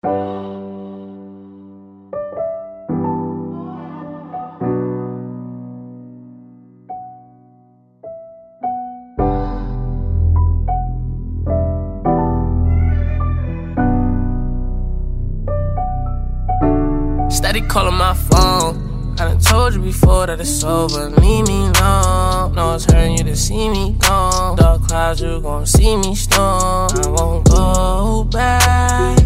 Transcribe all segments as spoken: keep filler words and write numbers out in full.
Steady calling my phone. I done told you before that it's over. Leave me alone. No, it's hurting you to see me gone. Dark clouds, you gon' see me storm. I won't go back,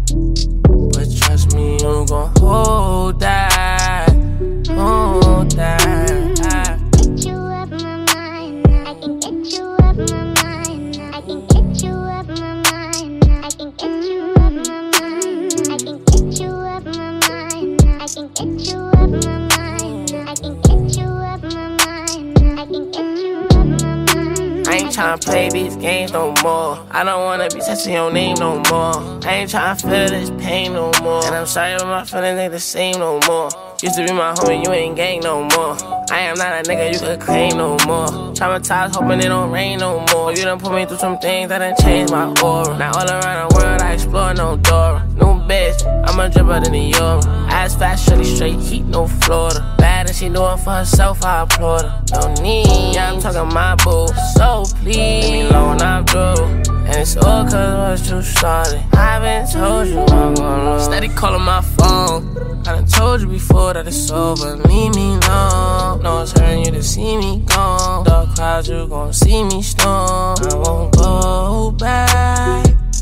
but trust me, you gon' hold that, hold that. Get you up my mind. I can get you up my mind. I can get you up my mind. I can get you up my mind. I can get you up my mind. I can get you up my mind. I can get you up my mind. I can get you up my mind. I ain't tryna play these games no more. I don't wanna be touching your name no more. I ain't tryna feel this pain no more. And I'm sorry, but my feelings ain't the same no more. Used to be my homie, you ain't gang no more. I am not a nigga you could claim no more. Traumatized, hoping it don't rain no more. You done put me through some things that done changed my aura. Now all around the world I explore no door. New bitch, I'm a dripper than the euro. Ass fast, shorty straight heat, no Florida. Bad and she do it for herself, I applaud her. No need, yeah, I'm talking my boo. So please, leave me alone, I'm through. And it's all cause what you started. I been told you I'm gonna lose. Steady calling my phone. I done told you before that it's over. Leave me alone. No, it's hurting you to see me gone. Dark clouds, you gon' see me storm. I won't go back,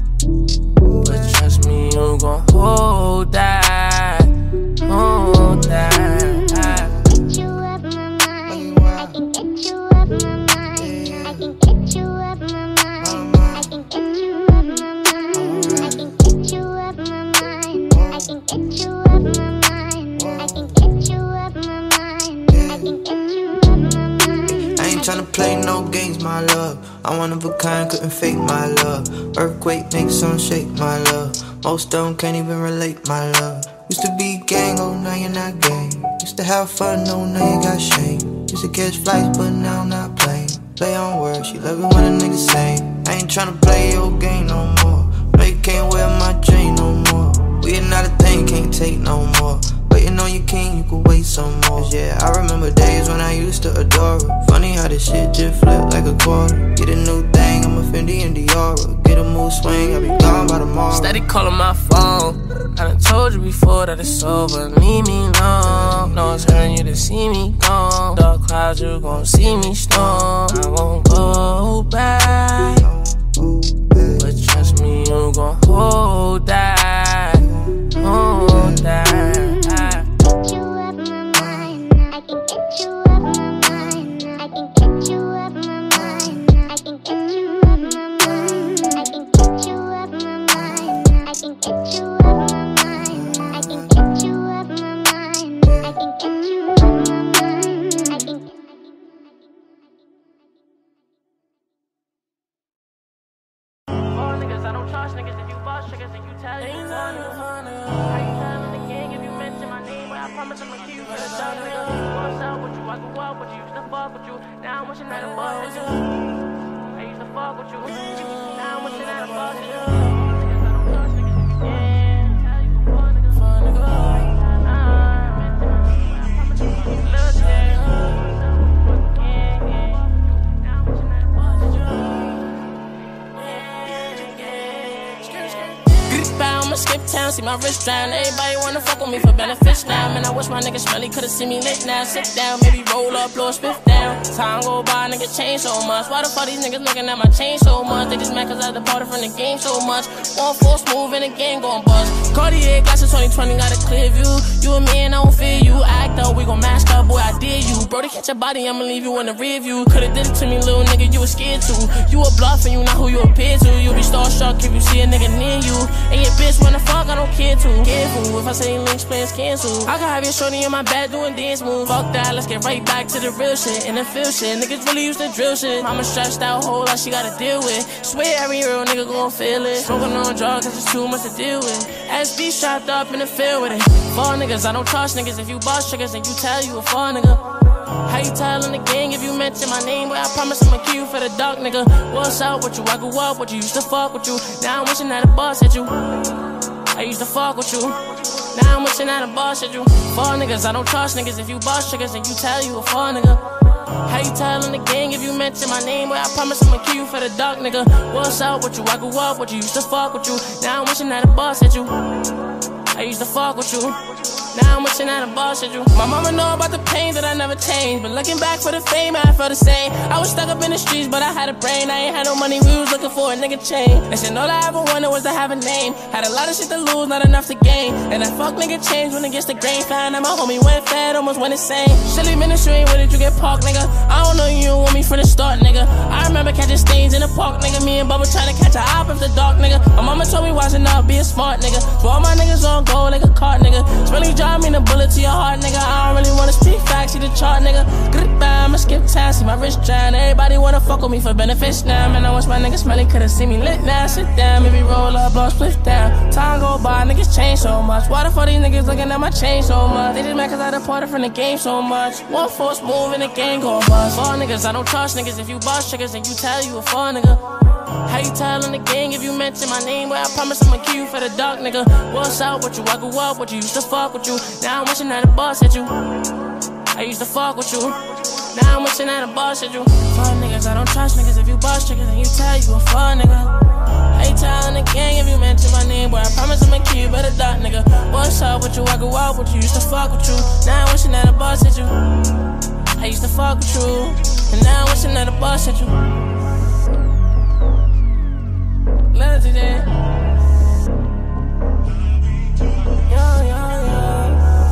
but trust me, you gon' hold that, hold that. Get you up my mind. I can get you up my mind. I can get you up my mind. I can get you up my mind. I can get you up my mind. I can get you up my mind. I can get you up my mind. I can get you up my mind. I ain't tryna play no games, my love. I'm one of a kind, couldn't fake my love. Earthquake makes some shake, my love. Most of them can't even relate, my love. Used to be gang, oh now you're not gang. Used to have fun, oh now you got shame. Used to catch flights, but now I'm not playing. Play on words, she love it when a nigga sing. I ain't tryna play your game no more. No, you can't wear my chain no more. We are not a thing, can't take no more. Waiting on your king, you can wait some more. Yeah, I remember days when I used to adore her. Funny how this shit just flipped like a quarter. Get a new thing, I'm a Fendi and Diora. Get a mood swing, I'll be gone by tomorrow. Steady calling my phone. I done told you before that it's over. Leave me alone. No, it's hurting you to see me gone. Dark clouds, you gon' see me storm. I won't go back, but trust me, you gon' hold that, hold that. Get you up my mind. I can get you up my mind. I can get you up my mind. I can get you up my mind. I can get you up my mind. I can get you up my mind. I can get you up my mind. I can get you up my mind. I can. Four niggas, I don't trust niggas. If you boss niggas, then you tell you four niggas. How you telling the gang if you mention my name? But I promise I'ma keep you for the dog nigga. What's up with you? I grew up with you. Used to fuck with you. Now I'm wishing that I was with you. I used to fuck with you. Now I'm wishing that I was with you. Niggas, I don't trust niggas. If you yeah, tell you four niggas. Four niggas. Nah, mention my name. But I promise I'ma keep you look yeah. Yeah, yeah. Now I'm wishing that I was with you. I'ma skip town, see my wrist drown. Everybody wanna fuck with me for benefits now. Man, I wish my nigga Smelly could've seen me lit now. Sit down, maybe roll up, blow a spiff down. Time go by, nigga change so much. Why the fuck these niggas looking at my chain so much? They just mad cause I departed from the game so much. One force move and the game gon' bust. Cartier glasses twenty twenty got a clear view. You and me and I don't fear you. Act up, we gon' mask up, boy, I dare you. Bro, to catch your body, I'ma leave you in the rear view. Could've did it to me, little nigga, you was scared to. You a bluff and you not who you appear to. You be starstruck if you see a nigga near you. And your bitch wanna fuck, I don't care to. Careful, if I say links, plans cancel. I can have your shorty in my bed doing dance moves. Fuck that, let's get right back to the real shit. And the feel shit, niggas really used to drill shit. Mama stressed out, whole lot she gotta deal with. Swear every real nigga gon' feel it. Smoking on drugs, cause it's too much to deal with. S B strapped up in the field with it. Four niggas, I don't trust niggas. If you boss triggers, then you tell you a four nigga. How you tellin' the gang if you mention my name? But I promise I'ma kill you for the dark nigga. What's up with you? I grew up with you, used to fuck with you. Now I'm wishing that a boss hit you. I used to fuck with you. Now I'm wishing that a boss at you. Fall niggas, I don't trust niggas. If you boss triggers and you tell you a fall nigga. How you tellin' the gang if you mention my name? But I promise I'ma kill you for the dark nigga. What's up with you? I grew up with you, used to fuck with you. Now I'm wishing that a boss at you. I used to fuck with you. Now I'm wishing that a boss at you. My mama know about the pain that I never changed, but looking back for the fame, I felt the same. I was stuck up in the streets, but I had a brain. I ain't had no money, we was looking for a nigga chain. And shit, all I ever wanted was to have a name. Had a lot of shit to lose, not enough to gain. And that fuck nigga changed when it gets the grain. Found out my homie went fed, almost went insane. Silly ministry, where did you get parked, nigga? I don't know you want me from the start, nigga. I remember catching stains in the park, nigga. Me and Bubba trying to catch a op after dark, nigga. My mama told me watching out, be a smart nigga. For all my niggas on go like a cart, nigga. Spelling job mean a bullet to your heart, nigga. I don't really wanna speak facts, see the chart, nigga. Goodbye, I'ma skip time, see my wrist drown. Everybody wanna fuck with me for benefits now. Man, I wish my niggas smelly could've seen me lit now. Sit down, maybe roll up, blow, split down. Time go by, niggas change so much. Why the fuck these niggas looking at my chain so much? They just mad cause I departed from the game so much. One force move and the game gon' bust. Fall niggas, I don't trust niggas. If you boss triggers and you tell you a fall nigga. How you tellin' the gang if you mention my name? But I promise I'ma kill you for the dark nigga. What's up with you? I grew up with you, used to fuck with you. Now I'm wishing that a boss at you. I used to fuck with you. Now I'm wishing that a boss at you. Fuck niggas, I don't trust niggas. If you boss triggers and you tell you a fuck nigga. How you tellin' the gang if you mention my name? But I promise I'ma kill you for the dark nigga. What's up with you? I grew up with you, used to fuck with you. Now I'm wishing that a boss at you. I used to fuck with you. And now I'm wishing that a boss at you. Love today. Yo, yo, yo.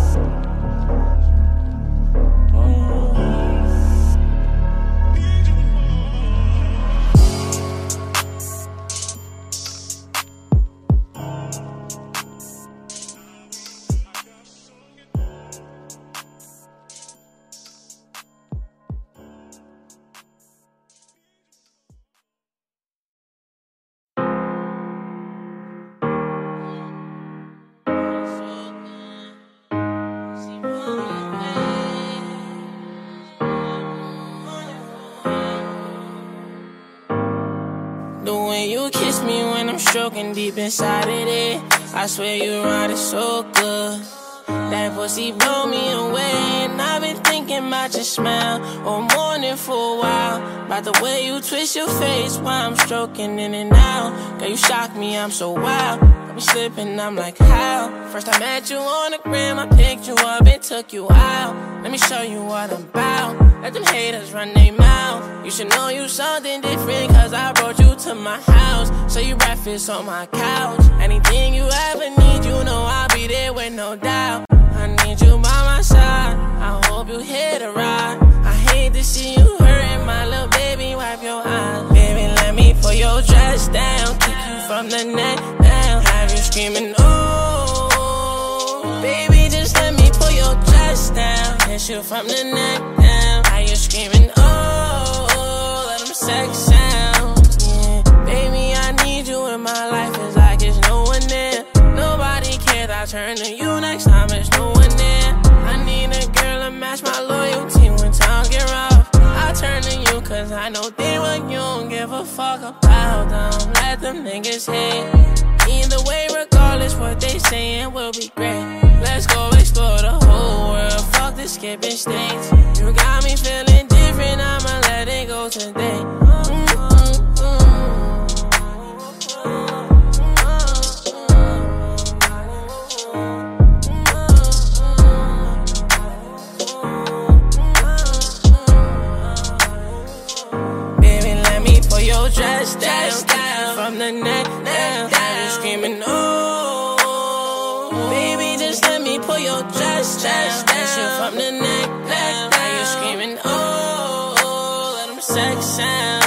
You kiss me when I'm stroking deep inside of it. I swear you ride it so good. That pussy blow me away. And I've been thinking about your smile all morning for a while. About the way you twist your face while I'm stroking in and out. Girl, you shock me, I'm so wild. I be slipping, I'm like, how? First I met you on the gram, I picked you up and took you out. Let me show you what I'm about. Let them haters run their mouth. You should know you something different, cause I brought you to my house. So you breakfast on my couch. Anything you ever need, you know I'll be there with no doubt. I need you by my side, I hope you hit a ride. I hate to see you hurting, my little baby, wipe your eyes. Baby, let me pull your dress down, kick you from the neck down, have you screaming, ooh. Baby, just let me pull your dress down, kiss you from the neck down, how you screaming, oh, let them sex sounds, yeah. Baby, I need you in my life, it's like it's no one there. Nobody cares, I turn to you next time, it's no one there. I need a girl to match my loyalty when times get rough. I turn to you cause I know they what you don't give a fuck about them. Let them niggas hate. Either way, regardless what they saying will be great. Let's go explore the whole world, fuck the skipping states. You got me feeling different, I'ma let it go today. Dress down, down, from the neck down, down. You screaming, oh. Baby, just let me pull your dress down, down. You from the neck down, down. You screaming, oh. Let them sex sound.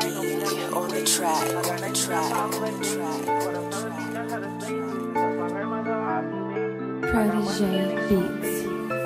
On the track, on the track, on the track. Protege Beats.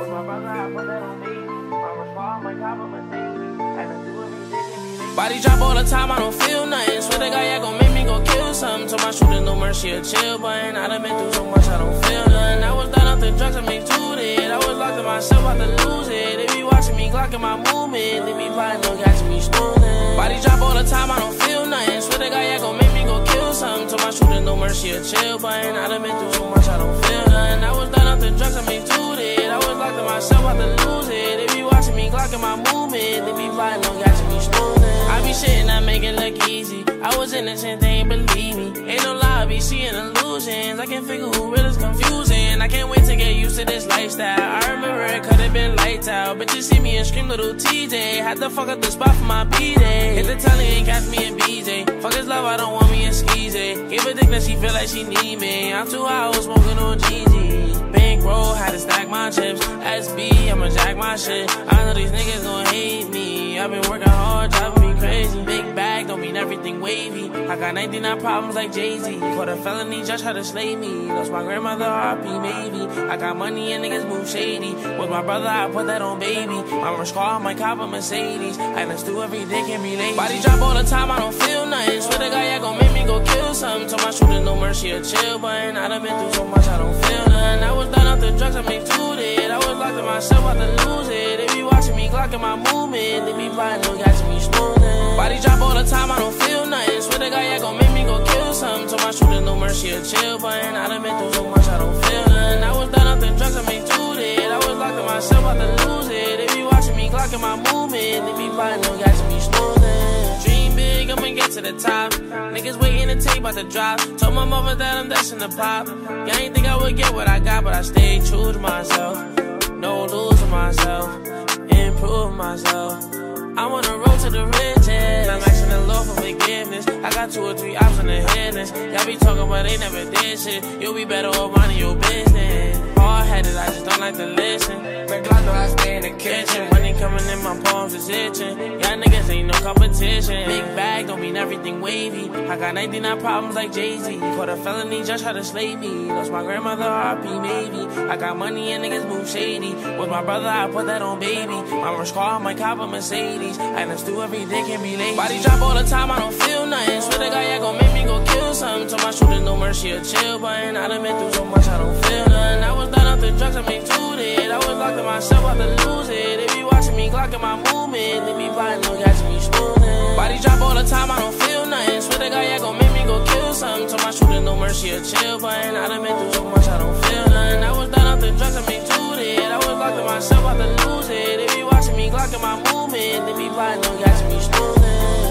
Body drop all the time, I don't feel nothing. Swear to God, yeah, gon' make me go kill something. Told my shooter no mercy, a chill button. I done been through so much, I don't feel nothing. I was done off the drugs, I make two it. I was locked in myself, about to lose it. They be watching me, glocking my movement. They be plotting, no catching me smoothing. Body drop all the time, I don't feel nothing. Swear to God, yeah, gon' make me go kill something. Told my shooter no mercy, a chill button. I done been through so much, I don't feel nothing. I was done off the drugs, I make two it. I was locked in myself, about to lose it. They be watching me, glocking my movement. They be plotting, no catching me smoothing. I be shitting, I make it look easy. I was innocent, they ain't believe me. Ain't no lie, I be seeing illusions. I can't figure who real is confusing. I can't wait to get used to this lifestyle. I remember it could've been lights out. Bitches see me and scream little T J. Had to fuck up the spot for my B-Day. Hit the telly and catch me in B J. Fuck his love, I don't want me in Skeezy. Give a dick that she feel like she need me. I'm too high, I was smoking on G G. Bankroll, had to stack my chips. S B, I'ma jack my shit. I know these niggas gon' hate me. I've been working hard, driving me crazy. Big bag, don't mean everything wavy. I got ninety-nine problems like Jay-Z. Caught a felony, judge tried to slay me. Lost my grandmother, R P maybe. I got money and niggas move shady. With my brother, I put that on baby. My first car, my cop, a Mercedes. I done do every day, can relate. Body drop all the time, I don't feel nothing. Swear to God, yeah, gon' make me go kill something. Told my shooter no mercy, a chill button. I done been through so much, I don't feel nothing. I was done off the drugs, I make two it. I was locked in myself, about to lose it. They be watching me, glocking my movement. They be plotting, no catching me smoothing. Body drop all the time, I don't feel nothing. Swear to God, yeah, gon' make me go kill something. Told my shooter no mercy, a chill button. I done been through so much, I don't feel nothing. I was done off the drugs, I make two it. I was locked in myself, about to lose it. They be watching me, glocking my movement. They be plotting, no catching me smoothing. Dream big, I'ma get to the top. Niggas waiting to take about the drop. Told my mother that I'm destined to pop. Yeah, I ain't think I would get what I got, but I stayed true to myself. No losing myself, improve myself. I'm on the road to the riches. I'm asking the Lord for forgiveness. I got two or three options to hit this. Y'all be talking but they never did shit. You'll be better off minding your business. Hard-headed, I just don't like to listen. But God know I stay in the kitchen. Money coming in, my palms is itching. Y'all niggas ain't no competition. Big bag don't mean everything wavy. I got ninety-nine problems like Jay-Z. Caught a felony, just tried to slay me. Lost my grandmother, R P maybe. I got money and niggas move shady. With my brother, I put that on baby. My first car, my cop, a Mercedes. I done do every day, can relate. Body drop all the time, I don't feel nothing. Swear to God, yeah, gon' make me go kill something. Told my shooter no mercy, a chill button. I done been through so much, I don't feel nothing. I was done off the drugs, I make two it. I was locked in myself, about to lose it. They be watching me, glocking my movement. They be plotting, no catching me smoothing. Body drop all the time, I don't feel nothing. Swear to God, yeah, gon' make me go kill something. Told my shooter no mercy, a chill button. I done been through so much, I don't feel nothing. I was done off the drugs, I make two it. I was locked in myself, about to lose it. They be watching me, glocking my movement. They be plotting, no catching me smoothing.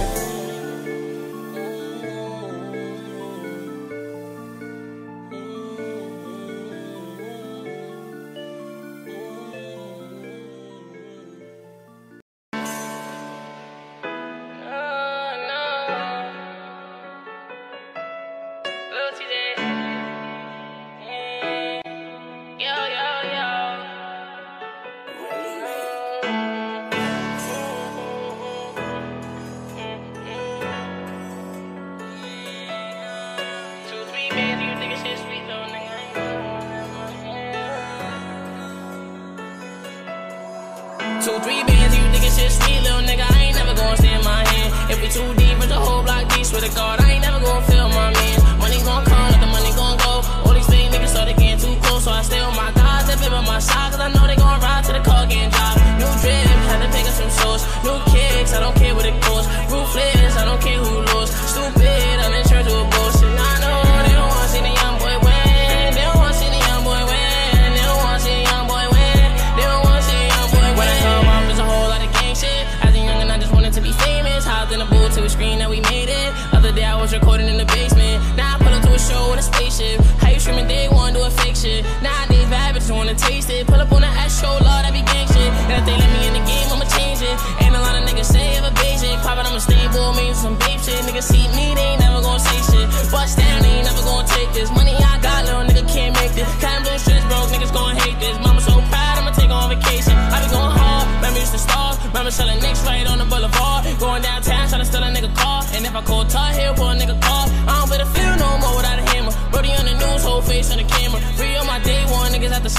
Two, three bands, you niggas shit sweet, little nigga, I ain't never gonna stay in my hand. If we too deep, it's the whole block deep, swear to God, I ain't never gonna feel my man. Money gon' come, let the money gon' go. All these fake niggas started getting too close, so I stay on my guys, they been by my side, cause I know they gon' ride to the car getting dropped. New drip, had to pick up some sauce. New kicks, I don't care what it costs. Ruthless, I don't care who lost. Stupid, I'm in church with bullshit. I know they don't wanna see the young boy win. They don't wanna see the young boy win. They don't wanna see the young boy win. They don't wanna see the young boy win. When I come up, there's a whole lot of gang shit. As a youngin', I just wanted to be famous. Hopped in the booth to a screen that we made it. Other day I was recording in the basement. Now I pull up to a show with a spaceship. How you screaming day one, do a fake shit. Nowadays, bad bitches wanna taste it. Pull up on the ass show, Lord, that be gang shit. And if they let me in the game, I'ma change it. Ain't a lot of niggas say ever basic. Pop it, I'ma stay bull, maybe some babe shit. Niggas see me, they ain't never gonna say shit. Bust down, they ain't never gonna take this. Money I got, little nigga can't make this. Time blue shit's broke, niggas gon' hate this. Mama so proud, I'ma take on vacation. I be going hard, remember used to starve. Remember selling nicks right on the boulevard. Going downtown, tryna steal a nigga car. And if I call Tar Heel, pull a nigga car. I don't better feel no more without a hammer. Brody on the news, whole face on the camera. Free on my day one, niggas at the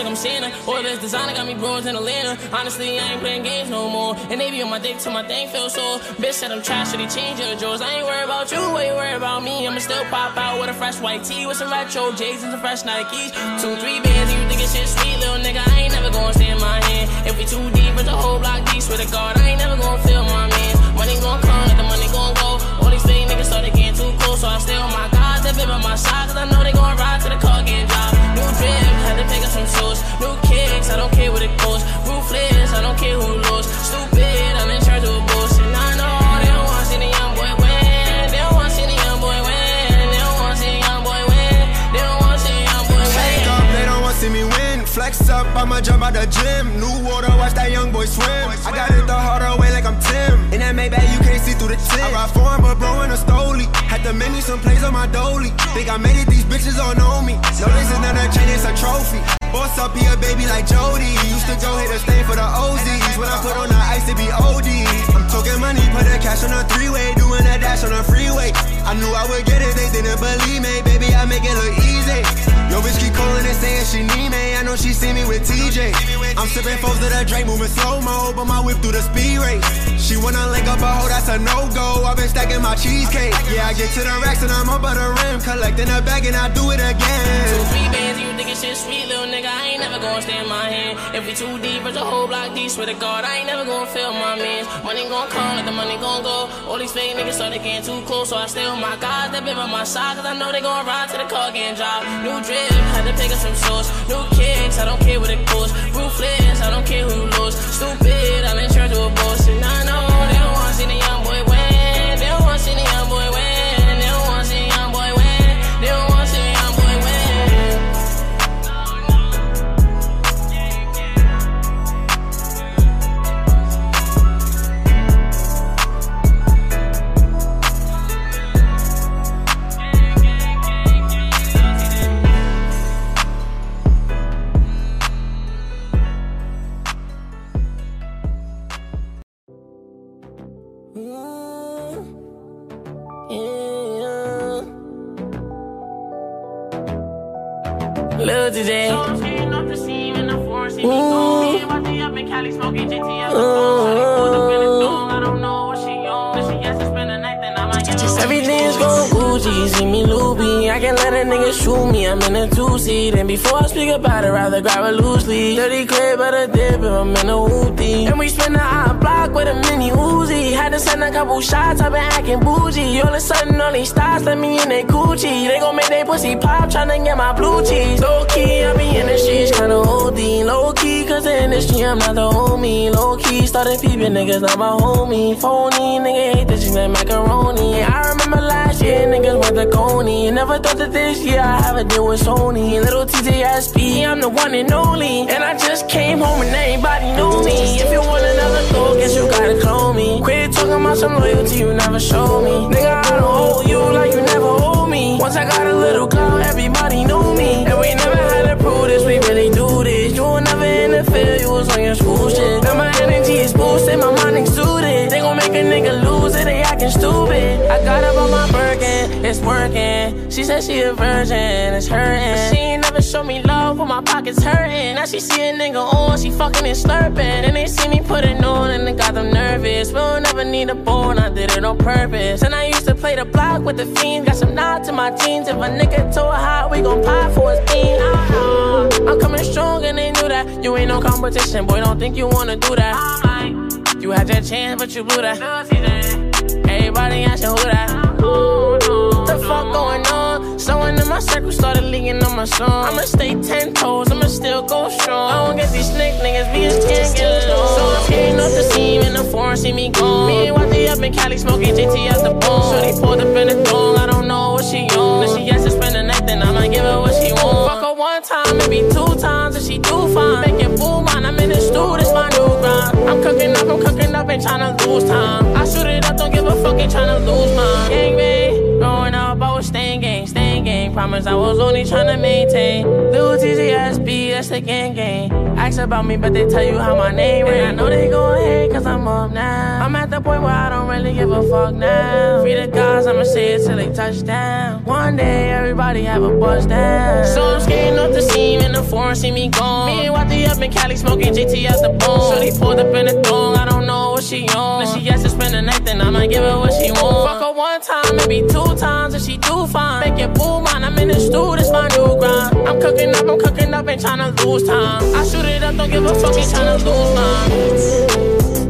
like I'm Santa. All this designer got me bronze in Atlanta. Honestly, I ain't playing games no more. And they be on my dick till my thing feels sore. Bitch said I'm trash, so they change your drawers. I ain't worried about you, why you worried about me? I'ma still pop out with a fresh white tee, with some retro J's and some fresh Nikes. Two, three bands, and you think it's shit sweet, little nigga. I ain't never gonna stay in my hand. If we too deep, it's a whole block deep. Swear to God, I ain't never gonna feel my man. Money gon' come, let the money gon' go. All these fake niggas started getting too close, so I stay on my God, they been by my side, cause I know they gon' ride to the car getting dropped. New drip, had to pick up some shoes. New kicks, I don't care what it costs. Ruthless, I don't care who lost. Stupid, I'm in charge of a bullshit. I know they don't wanna see the young boy win. They don't wanna see the young boy win. They don't wanna see the young boy win. They don't wanna see the young boy win. Shake up, they don't wanna see me win. Flex up, I'ma jump out the gym. New water, watch that young boy swim. I got it the harder way like I'm Tim. In that Maybach, you can't see through the tint. I ride foreign, but bro in a stoley. Had to make me some plays on my dolly. Think I made it, these bitches all know me. No, this is not a chain, it's a trophy. Boss up here, baby, like Jody. Used to go hit a stain for the O Zs. When I put on the ice, it be O D. I'm talking money, put the cash on a three-way. Doing a dash on a freeway. I knew I would get it, they didn't believe me. Baby, I make it look easy. Yo, bitch keep calling and saying she need me. I know she see me with T J. I'm sipping foes to the Drake, moving slow-mo, but my whip through the speed race. She wanna link up a hoe, that's a no-go. I've been stacking my cheesecake. Yeah, I get to the racks and I'm up on the rim. Collecting a bag and I do it again. Two, three bands, you think it's shit sweet, little nigga. I ain't never gonna stay in my hand. If we too deep, it's a whole block deep. Swear to God, I ain't never gonna feel my mans. Money gon' come, let the money gon' go. All these fake niggas started getting too close, so I stay on my guys that been by my side, cause I know they gon' ride to the car getting dropped. New drip, had to pick up some sauce. New kicks, I don't care what it costs. Ruthless, I don't care who lost. Stupid, I'm in charge of a boss, and I know they don't wanna see the young boy win. They don't wanna see the young boy win. They don't wanna see the young boy win. They don't wanna see the young boy win. Lil D J. Everything's going Gucci, see me loopy. I can let a nigga shoot me, I'm in a two-seat. And before I speak about it, rather grab it loosely. thirty clip at a dip if I'm in a hoopty. And we spin the hot block with a mini Uzi. Had to send a couple shots, I've been acting bougie. All of a sudden, all these stars let me in their Gucci. They gon' make they pussy pop, tryna get my blue cheese. Low-key, I be in the streets, kinda O D. Low-key, cause in the industry, I'm not the homie. Low-key, started peeping, niggas not my homie. Phony, nigga hate this shit like macaroni. I remember last year, niggas went to Coney. Never thought that this year I have a deal with Sony. Little T J S P, I'm the one and only. And I just came home and everybody knew me. If you want another thought, guess you gotta clone me. Quit talking about some loyalty you never show me. Nigga, I don't owe you like you never owe me. Once I got a little clout, everybody knew me. And we never had to prove this, we really do this. You will never interfere, you was on your school shit. Now my energy is boosted, my mind exuded. They gon' make a nigga lose it, they acting stupid. I got up on my Birkin, it's working. She said she a virgin, it's hurting. But she ain't never show me love when my pockets hurting. Now she see a nigga on, she fucking and slurping. And they see me put it on and it got them nervous. We don't ever need a bone, I did it on purpose. And I used to play the block with the fiends. Got some nods in my jeans. If a nigga too hot, we gon' pop for his bean. uh, I'm coming strong and they knew that. You ain't no competition, boy, don't think you wanna do that. I'm like, you had your chance, but you blew that. Everybody asking who that. What the fuck going on? Someone in my circle started leaking on my song. I'ma stay ten toes, I'ma still go strong. I don't get these snake niggas, we just can't get along. So I'm getting off the scene in the foreign, see me gone. Me and Watty up in Cali smoking J T at the bone. So they pulled up in the dome, I don't know what she on. If she has to spend the night, then I'ma give her what she want. Fuck her one time, maybe two times, if she do fine. Make it boom, man, I'm in the stew, this my new grind. I'm cooking up, I'm cooking up, ain't tryna lose time. I shoot it up, don't give a fuck, ain't tryna lose mine. Gang bang, growing up, I was staying gang, staying gang. Promise I was only tryna maintain. Lil T J S B, that's the gang gang. Ask about me, but they tell you how my name ring. I know they gon' hate, cause I'm up now. I'm at the point where I don't really give a fuck now. Free the guys, I'ma say it till they touch down. One day, every everybody have a buzz down. So I'm skating off the scene in the foreign, see me gone. Me and Wati up in Cali smoking G T out the bone. So they pulled up in the thong, I don't know what she on. If she has to spend the night, then I might give her what she want. Fuck her one time, maybe two times, if she do fine. Make it boo mine, I'm in the stew, this my new grind. I'm cooking up, I'm cooking up, ain't tryna lose time. I shoot it up, don't give a fuck, ain't tryna lose mine.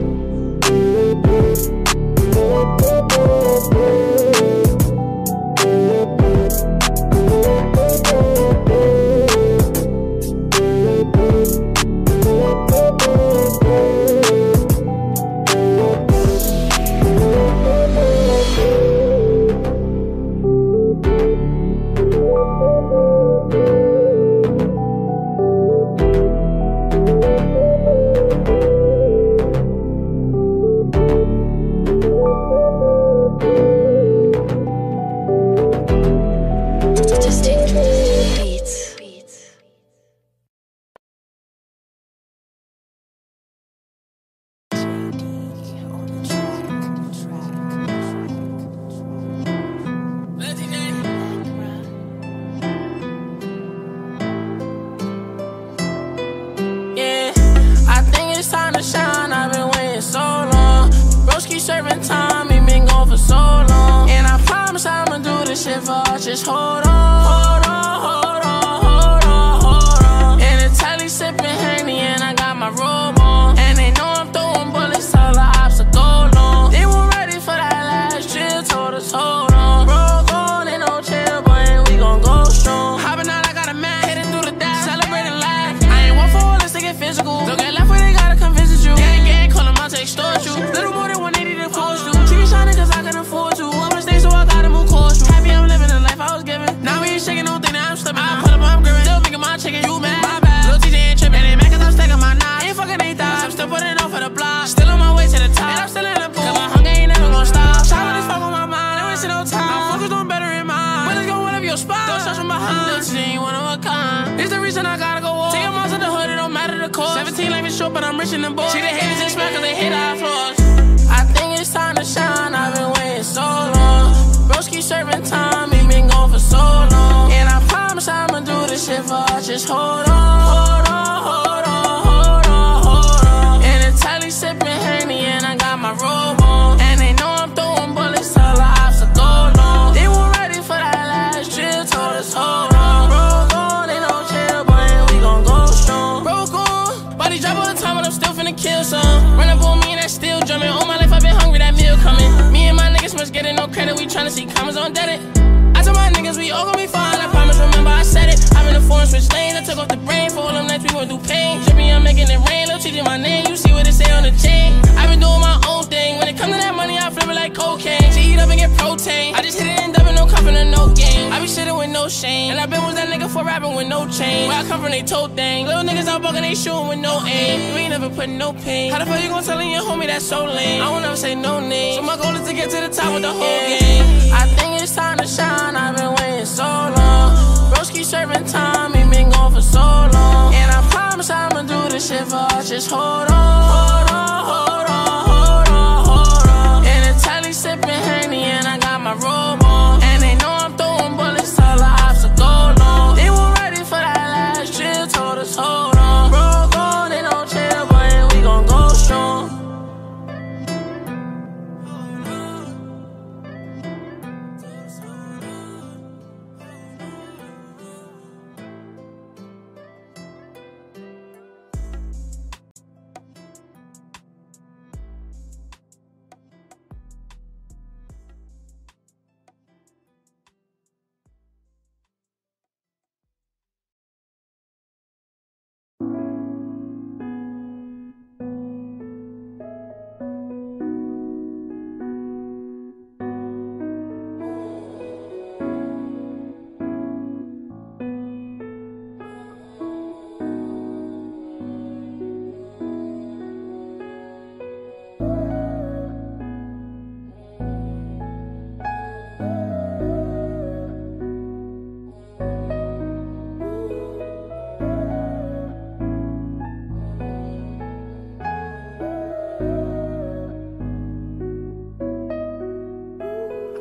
Just hold on, hold on, hold on, hold on, hold on. In the telly sipping Henny and I got my robe on. And they know I'm throwing bullets till the ops are go long. They weren't ready for that last drill, told us hold on. Broke on, ain't no chill, but we gon' go strong. Hopping out, I got a man, hitting through the dash, celebrating life. I ain't one for all this to get physical. Don't get left where they gotta come visit you. Gang, gang, call them out to extort you. Little more than one eighty to force you. Chicken shining cause I can afford to. I'm a stay so I gotta move course you. Happy I'm living the life I was given. Now we ain't shaking no thing, now I'm slipping. I put up, I'm gripping. Still making my chicken, you mad? My bad. Lil' T J ain't tripping. And they mad cause I'm stacking my knife. Ain't fucking eight thighs. I'm still putting on for the block. Still on my way to the top. And I'm still in the pool. Cause my hunger ain't never gonna stop. Shot with this fuck on my mind. I wasting no time. I'm focused on better in mind. But let's go one of your spots. Don't shots from behind. Lil' T J ain't one of a kind. It's the reason I gotta go off. Take a mouse in the hood, it don't matter the cost. seventeen life is short, but I'm rich in the board. See the haters and smack cause they hit our floors. I think it's time to shine. I've been waiting so long. Broski serving time, he been gone for so long. And I promise I'ma do this shit for us. Just hold on, hold on, hold on, hold on, hold on. In the telly sipping Henny and I got my robe on. And they know I'm throwing bullets till the ops are go long. They weren't ready for that last drill, told us hold on. Broke on, ain't no chill, but we gon' go strong. Broke on, body drop all the time, but I'm still finna kill some. Run up on me and that still drumming. All my life I've been hungry, that meal coming. Me and my niggas must get no credit, we tryna see comments on Reddit. I told my niggas we all gon' be fine, I promise, remember I said it. I'm in the foreign switch lanes, I took off the brain. For all them nights we went through pain. Drippy, I'm making it rain, Lil' T J my name, you see what it say on the chain. I've been doing my own thing, when it come to that money I flip it like cocaine. She eat up and get protein, I just hit it and double, no cuffin' or no game. I be shitting with no shame, and I been was that nigga for rapping with no chain. Where I come from they tote thing, little niggas out bugging they shooting with no aim. You ain't never put no pain, how the fuck you gon' tell your homie that's so lame? I won't ever say no name, so my goal is to get to the top with the whole game. I think it's time to shine, I've been waiting so long. Broski serving time, he been gone for so long. And I promise I'ma do this shit for us. Just hold on, hold on, hold on, hold on, hold on. In the telly sipping Henny and I got my robe on. And they know I'm throwing bullets till the ops are go long. They weren't ready for that last drill, told us hold on. Broke on, ain't no chill, but we gon' go strong.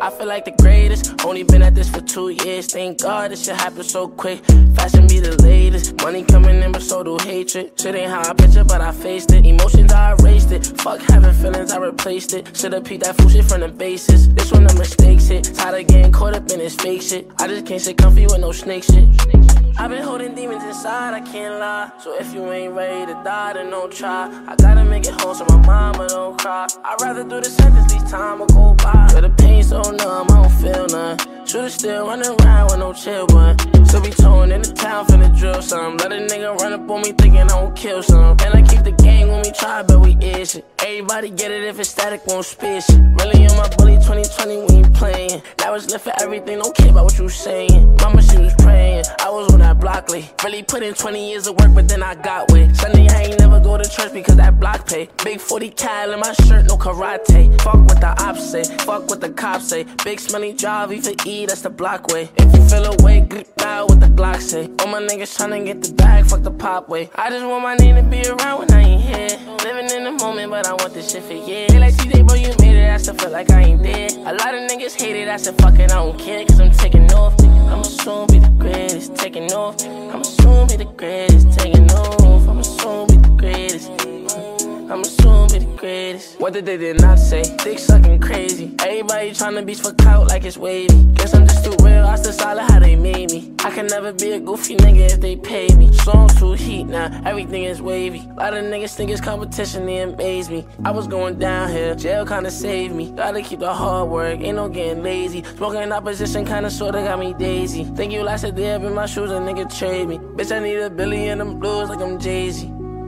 I feel like the greatest. Only been at this for two years. Thank God this shit happened so quick. Fashion be the latest. Money coming in, but so do hatred. Shit ain't how I picture, but I faced it. Emotions, I erased it. Fuck having feelings, I replaced it. Should've peeped that fool shit from the basis. This one the mistakes hit. Tired of getting caught up in this fake shit. I just can't sit comfy with no snake shit. I've been holding demons inside, I can't lie. So if you ain't ready to die, then don't try. I gotta make it home so my mama don't cry. I'd rather do the sentence, least time will go by. But the pain so numb, I don't feel none. Shooter still running around with no chill button. Still be towing in the town finna drill some. Let a nigga run up on me thinking I won't kill some. And I keep the gang when we try, but we is it. Everybody get it if it's static, won't spit shit. Really on my bully twenty twenty, we ain't playing. Now it's lit for everything, don't care about what you saying. Mama, she was praying, I was on that block late. Really put in twenty years of work, but then I got way. Sunday I ain't never go to church because that block pay. Big forty cal in my shirt, no karate. Fuck what the ops say, fuck what the cops say. Big smelly job, E for E, that's the block way. If you feel away, grip out what the Glock say. All my niggas tryna get the bag, fuck the pop way. I just want my name to be around when I ain't here. Living in the moment, but I want this shit for years. They like T J, bro, you made it, I still feel like I ain't there. A lot of niggas hate it, I said fuck it, I don't care, cause I'm taking off. I'ma soon be the greatest, taking off. I'ma soon be the greatest, taking off. I'ma soon be the greatest. I'ma soon be the greatest. What did they did not say? Dick sucking crazy. Everybody tryna beach for clout like it's wavy. Guess I'm just too real, I still solid how they made me. I can never be a goofy nigga if they pay me. Songs too heat now, everything is wavy. A lot of niggas think it's competition, they amaze me. I was going down here, jail kinda saved me. Gotta keep the hard work, ain't no getting lazy. Smoking in opposition kinda sorta got me daisy. Think you last a day up in my shoes, a nigga trade me. Bitch, I need a billy in them blues like I'm Jay-Z.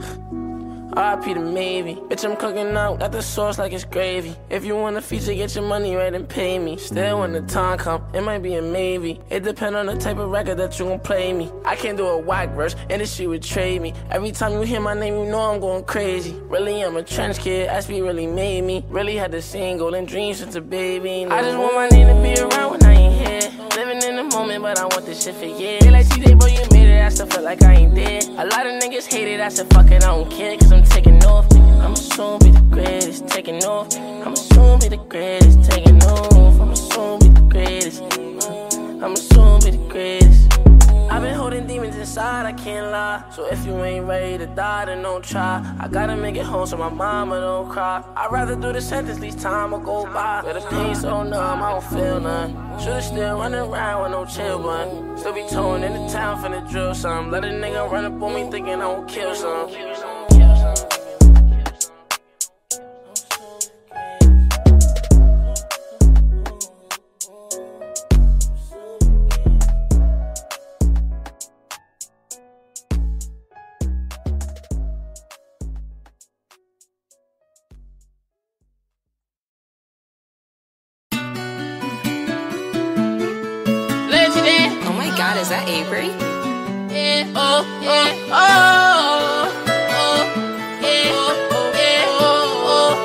R I P to maybe. Bitch, I'm cooking out, got the sauce like it's gravy. If you want a feature, get your money right and pay me. Still when the time come, it might be a maybe. It depend on the type of record that you gon' play me. I can't do a whack verse, industry would trade me. Every time you hear my name, you know I'm going crazy. Really, I'm a trench kid, S B really made me. Really had the same golden dreams since a baby. I just want my name to be around when I ain't here. Living in the moment, but I want this shit for years. They like T J, bro, you made it, I still feel like I ain't there. A lot of niggas hate it, I said fuck it, I don't care, cause I'm taking off. I'ma soon be the greatest, taking off. I'ma soon be the greatest, taking off. I'ma soon be the greatest. I'ma soon be the greatest. I've been holding demons inside, I can't lie. So if you ain't ready to die, then don't try. I gotta make it home so my mama don't cry. I'd rather do the sentence, least time will go by. But the pain so numb, I don't feel none. Shooter still running around with no chill button. Still be towing in the town finna drill some. Let a nigga run up on me thinking I won't kill some. Is that Avery? Yeah, oh, yeah, oh, oh, yeah, oh, yeah, oh,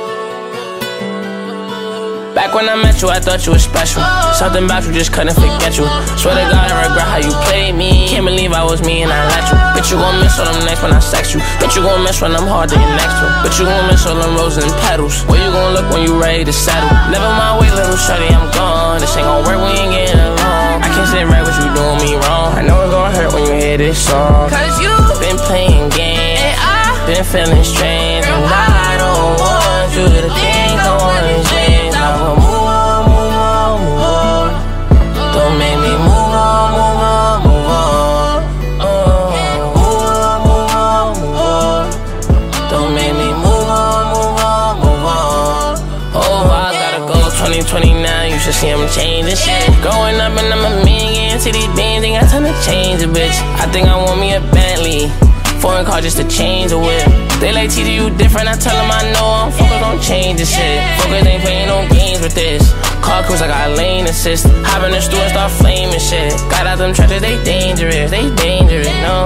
oh. Back when I met you, I thought you was special. Something about you just couldn't forget you. Swear to God, I regret how you played me. Can't believe I was me and I let you. Bitch, you gon' miss all them nights when I sex you. Bitch, you gon' miss when I'm hard to get next to. Bitch, you gon' miss all them roses and petals. Where you gon' look when you ready to settle? Never mind, wait, little shorty, I'm gone. This ain't gon' work, we ain't getting along. I can't sit right with you doing me wrong. I know it's gon' hurt when you hear this song. Cause you been playing games, and I been feeling strange. And I don't want you to think I wanna change. Now move on, move on, move on. Don't make me move on, move on, move on. Oh, move on, move on, move on. Don't make me move on, move on, move on. Oh, I gotta go twenty twenty-nine, you should see I'm changing shit. Growing up and I'm a million, see these beans, ain't got time to change a bitch. I think I want me a Bentley, foreign car just to change the whip. They like T J, you different, I tell them I know I'm focused on changing shit. Focus ain't playing no games with this. Car cruise, I got lane assist. Hop in the store and start flaming shit. Got out them trenches, they dangerous, they dangerous, no.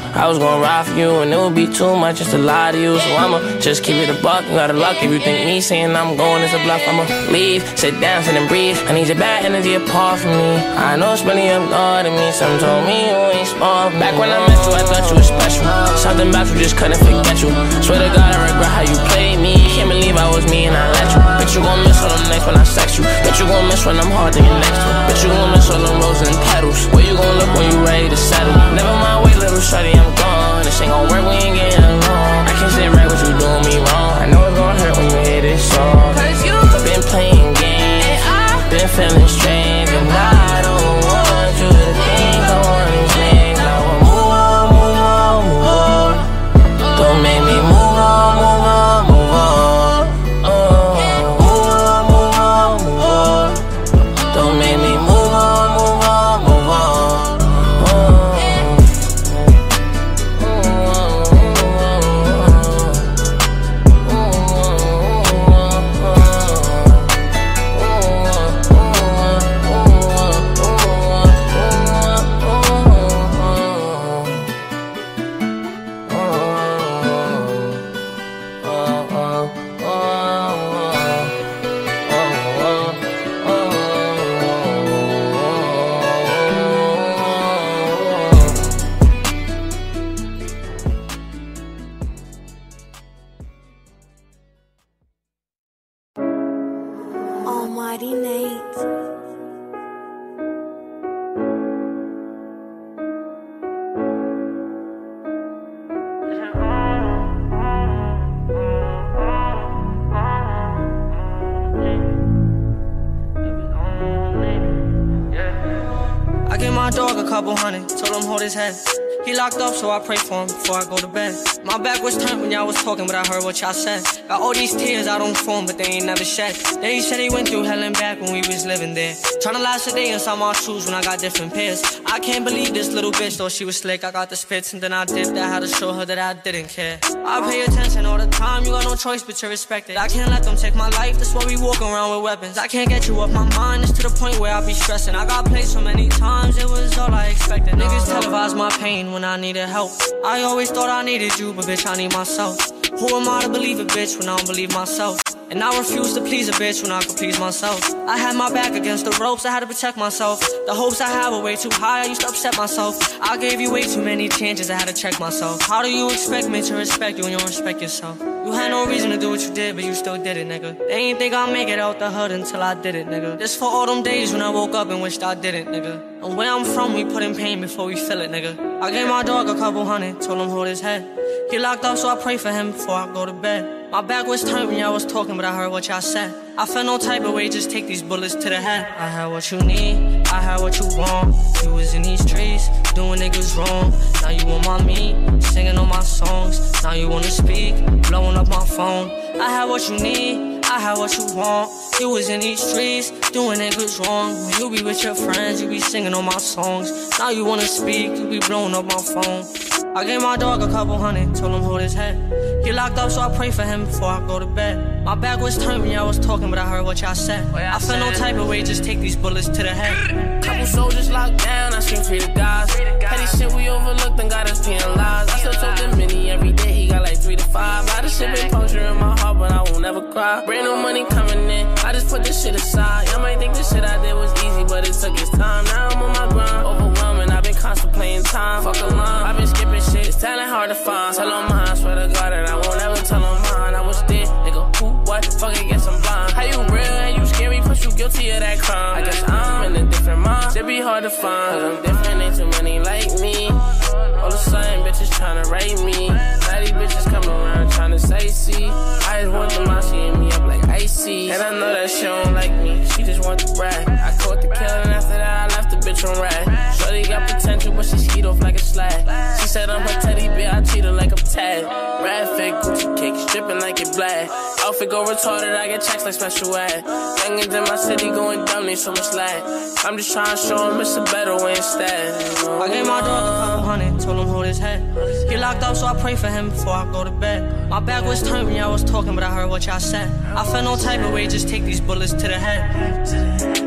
I was gonna ride for you, and it would be too much just to lie to you. So I'ma just keep it a buck. You gotta luck if you think me saying I'm going is a bluff. I'ma leave, sit down, sit and breathe. I need your bad energy apart from me. I know it's really up God to me. Some told me you ain't smart. Back when I met you, I thought you was special. Something about you just couldn't forget you. Swear to God, I regret how you played me. Can't believe I was me and I let you. Bitch, you gon' miss all them nights when I sex you. Bitch, you gon' miss when I'm hard to get next to. Bitch, you gon' miss all them roses and petals. Where you gon' look when you ready to settle? Never mind, wait, little shorty, I'm gone. This ain't gon' work, we ain't getting along. I can't sit right with you doing me wrong. I know it's gon' hurt when you hear this song. Cause you been playing games, been feeling strange, and I don't want you to think I want these things. Now I move on, move on, move on. Don't make me move on, move on, move on. Oh, move on, move on, move on. Don't make me move on, move on, move on. Oh. Almighty Nate. I gave my dog a couple hundred, told him hold his head. He locked up, so I prayed for him before I go to bed. My back was turned when y'all was talking, but I heard what y'all said. Got all these tears out on phone, but they ain't never shed. Then he said he went through hell and back when we was living there. Tryna last a day inside my shoes when I got different pairs. I can't believe this little bitch, though she was slick. I got the spits and then I dipped. I had to show her that I didn't care. I pay attention all the time, you got no choice but to respect it. I can't let them take my life, that's why we walk around with weapons. I can't get you off my mind, it's to the point where I be stressing. I got played so many times, it was all I expected. Niggas televise my pain when I needed help. I always thought I needed you, but bitch, I need myself. Who am I to believe a bitch when I don't believe myself? And I refuse to please a bitch when I can please myself. I had my back against the ropes, I had to protect myself. The hopes I had were way too high, I used to upset myself. I gave you way too many chances, I had to check myself. How do you expect me to respect you when you don't respect yourself? You had no reason to do what you did, but you still did it, nigga. They ain't think I'd make it out the hood until I did it, nigga. This for all them days when I woke up and wished I didn't, nigga. And where I'm from, we put in pain before we feel it, nigga. I gave my dog a couple hundred, told him hold his head. He locked up, so I pray for him before I go to bed. My back was turned when y'all was talking, but I heard what y'all said. I felt no type of way, just take these bullets to the head. I had what you need, I had what you want. You was in these streets, doing niggas wrong. Now you on my meat, singing on my songs. Now you wanna speak, blowing up my phone. I had what you need, I had what you want. You was in these streets, doing niggas wrong. When you be with your friends, you be singing on my songs. Now you wanna speak, you be blowing up my phone. I gave my dog a couple hundred, told him hold his head. He locked up, so I pray for him before I go to bed. My back was turned when y'all was talking, but I heard what y'all said. I felt no type of way, just take these bullets to the head. Couple soldiers locked down, I scream free to guys. Petty shit we overlooked and got us penalized. I still talk to Minnie every day, he got like three to five. Lot of shit been puncture in my heart, but I won't ever cry. Brand new money coming in, I just put this shit aside. Y'all might think this shit I did was easy, but it took its time. Now I'm on my grind, overwhelming, I've been contemplating time. Fuck a line, I've been skipping shit, it's talent hard to find. Tell them mine, swear to God that I won't ever tell them mine. I was dead, nigga, who, what, fuck it, guess I'm blind. How you real and you scary, push you guilty of that crime. I guess I'm in a different mind, shit be hard to find. Cause I'm different, ain't too many like me. All of a sudden, bitches tryna rate me. Now these bitches come around tryna say, see. I just want the mouth, she hit me up like icy. And I know that she don't like me, she just want the brag. I caught the kill and after that I left the bitch on rag. Shorty got potential, but she skied off like a slag. She said I'm her teddy bear, I treat her like I'm Tag. Rad fit, Gucci cake, stripping like it black. Outfit go retarded, I get checks like special ed. Youngins in my city going dumb, need so much lag. I'm just trying to show him it's a better way instead. I gave my dog a couple hundred, told him hold his head. He locked up, so I pray for him before I go to bed. My back was turned when y'all was talking, but I heard what y'all said. I felt no type of way, just take these bullets to the head.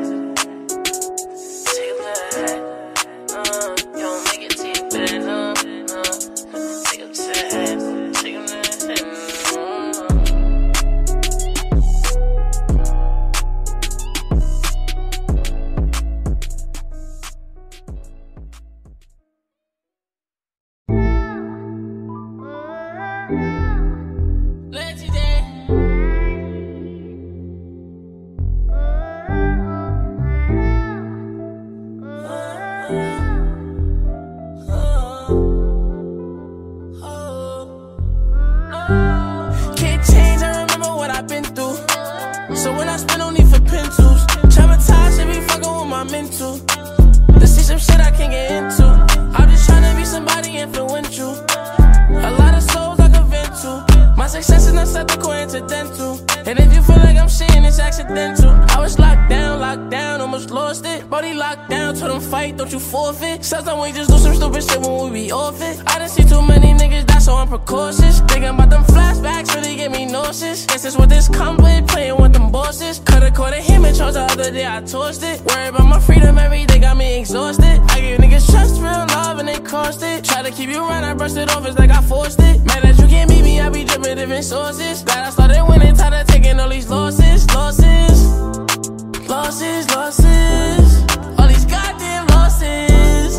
Can't change, I remember what I've been through. So when I spend on need for pencils, traumatized, should be fucking with my mental. To see some shit I can't get into. I'm just trying to be somebody influential. A lot of souls I can vent to. My success is not something coincidental. And if you feel like I'm shitting, it's accidental. I was locked down, locked down, almost lost it. Body locked down, told them fight, don't you forfeit. Sometimes we just do some stupid shit when we be off it. I done see too many niggas die, so I'm precautious. Thinking about them flashbacks really get me nauseous. Guess it's what this comes with, playing with them bosses. Cut a quarter him and chose the other day, I tossed it. Worry about my freedom every day, got me exhausted. I give niggas trust, real love, and they cost it. Try to keep you around, I brushed it off, it's like I forced it. Mad that you can't meet me, I be dripping different sources. Glad I started winning, tired of taking all these losses, losses, losses, losses. All these goddamn losses.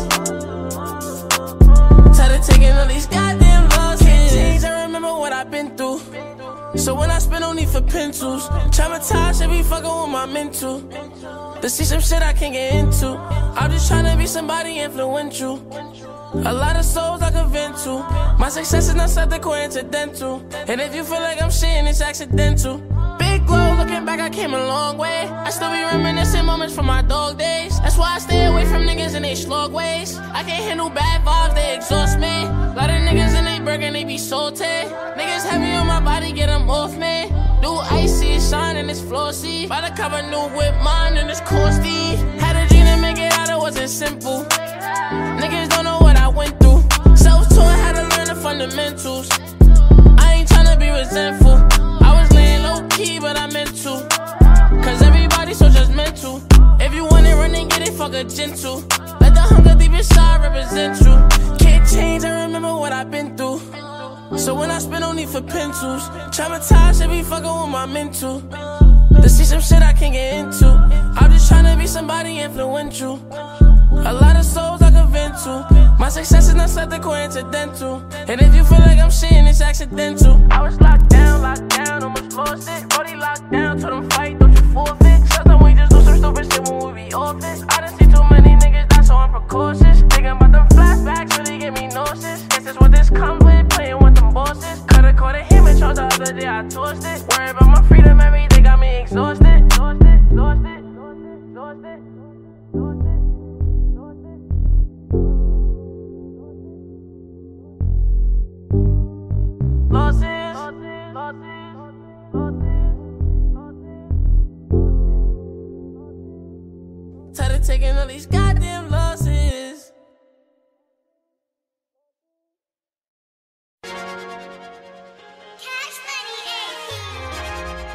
Tired of taking all these goddamn losses. Can't change, I remember what I've been through. So when I spend on need for pencils, traumatized, should be fucking with my mental. To see some shit I can't get into. I'm just trying to be somebody influential. A lot of souls I can vent to. My success is not something coincidental. And if you feel like I'm shitting, it's accidental. Big glow, looking back, I came a long way. I still be reminiscing moments from my dog days. That's why I stay away from niggas in they slog ways. I can't handle bad vibes, they exhaust me. Lot of niggas in they burger, they be salty. Niggas heavy on my body, get them off me. New icy, it's shining, it's flossy. By the cover, new whip, mine, and it's costly. Had a dream to make it out, it wasn't simple. Niggas don't know what I went through. Self-taught, had to learn the fundamentals. I ain't tryna be resentful. I was laying low-key, but I meant to. Cause everybody's so judgmental. If you want it, run and get it, fuck a gentle. Let the hunger deep inside represent you. Can't change, I remember what I've been through. So when I spend on need for pencils, traumatized, should be fucking with my mental. To see some shit I can't get into. I'm just tryna be somebody influential. A lot of souls I can vent to. My success is not something coincidental. And if you feel like I'm shitting, it's accidental. I was locked down, locked down, almost lost it. Body locked down, told them fight, don't you forfeit. Sometimes we just do some stupid shit when we be off it. I done see too many niggas die, so I'm precautious. Thinking about them flashbacks really get me nauseous. Guess it's what this comes with, playing with them bosses. Cut a quarter him and chose the other day, I tossed it. Worry about my freedom every day, got me exhausted. Lost it, lost it, lost it, lost it. Losses, losses, losses, losses. Tired of taking all these goddamn losses. Cash Money A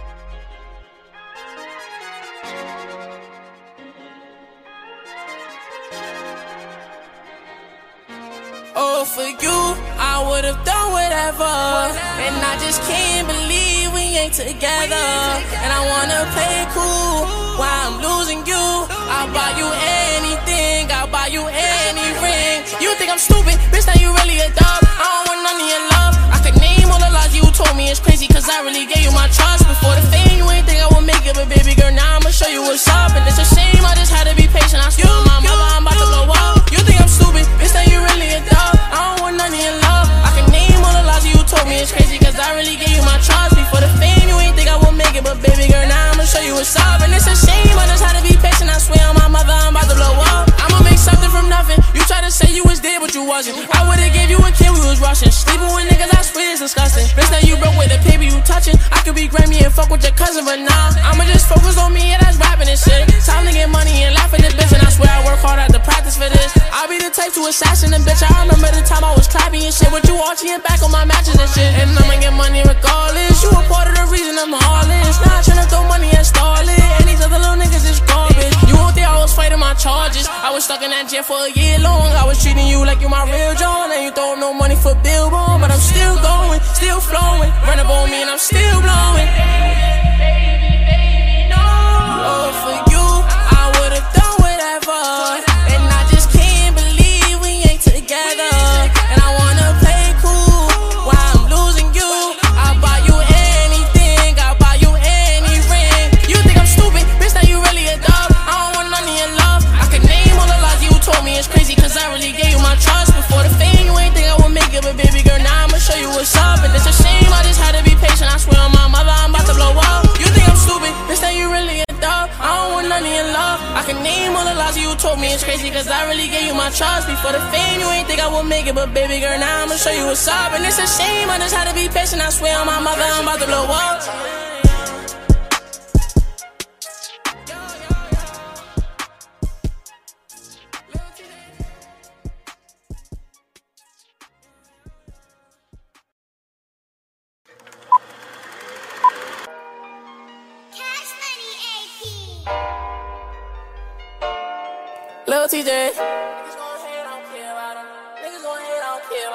Oh, for you, I would've done whatever. And I just can't believe we ain't together. And I wanna play cool while I'm losing you. I'll buy you anything, I'll buy you any ring. You think I'm stupid, bitch, now you really a dog. I don't want none of your love. I could name all the lies you told me, it's crazy cause I really gave you my trust. Before the fame, you ain't think I would make it, but baby girl, now I'ma show you what's up. And it's a shame, I just had to be patient. I swear my mother, I'm about to blow up. You think I'm stupid, bitch, now you really a dog. I don't want none of your love. I can name all the lies you told me, it's crazy cause I really gave you my trust. Before the fame, you ain't think I would make it, but baby girl, now I'ma show you what's up. And it's a shame, I just had to be patient. I swear on my mother, I'm about to blow up. I'ma make something from nothing. You try to say you was there, but you wasn't. I would've gave you a kid, we was rushing. Sleeping with niggas, I swear it's disgusting. Bitch, now you broke with the paper you touching. I could be Grammy and fuck with your cousin, but nah, I'ma just focus on me, yeah, that's rapping and shit. Time to get money and laugh at the bitch, and I swear I work hard at the practice for this. I'll be the type to assassin a bitch. I remember the time I was clapping and shit, with you arching back on my matches and shit. And I'ma get money regardless. You a part of the reason I'm heartless. Now I'm tryna throw money at Starlet, and these other little niggas is garbage. You won't think I was fighting my charges. I was stuck in that jail for a year long. I was treating you like you my real John, and you throw up no money for billboard, but I'm still going, still flowing. Run up on me and I'm still blowing. Oh, for you, I would've done whatever. And I just can't believe we ain't together. And I wanna play cool while I'm crazy, cause I really gave you my trust. Before the fame, you ain't think I would make it, but baby girl, now I'ma show you what's up. And it's a shame, I just had to be patient. I swear on my mother, I'm about to blow up. You think I'm stupid, this time you really a dog. I don't want none of your love. I can name all the lies you told me, it's crazy, cause I really gave you my trust. Before the fame, you ain't think I would make it, but baby girl, now I'ma show you what's up. And it's a shame, I just had to be patient. I swear on my mother, I'm about to blow up. Lil T J. Niggas gon' hate, I don't care about them. Niggas gon' hate, I don't care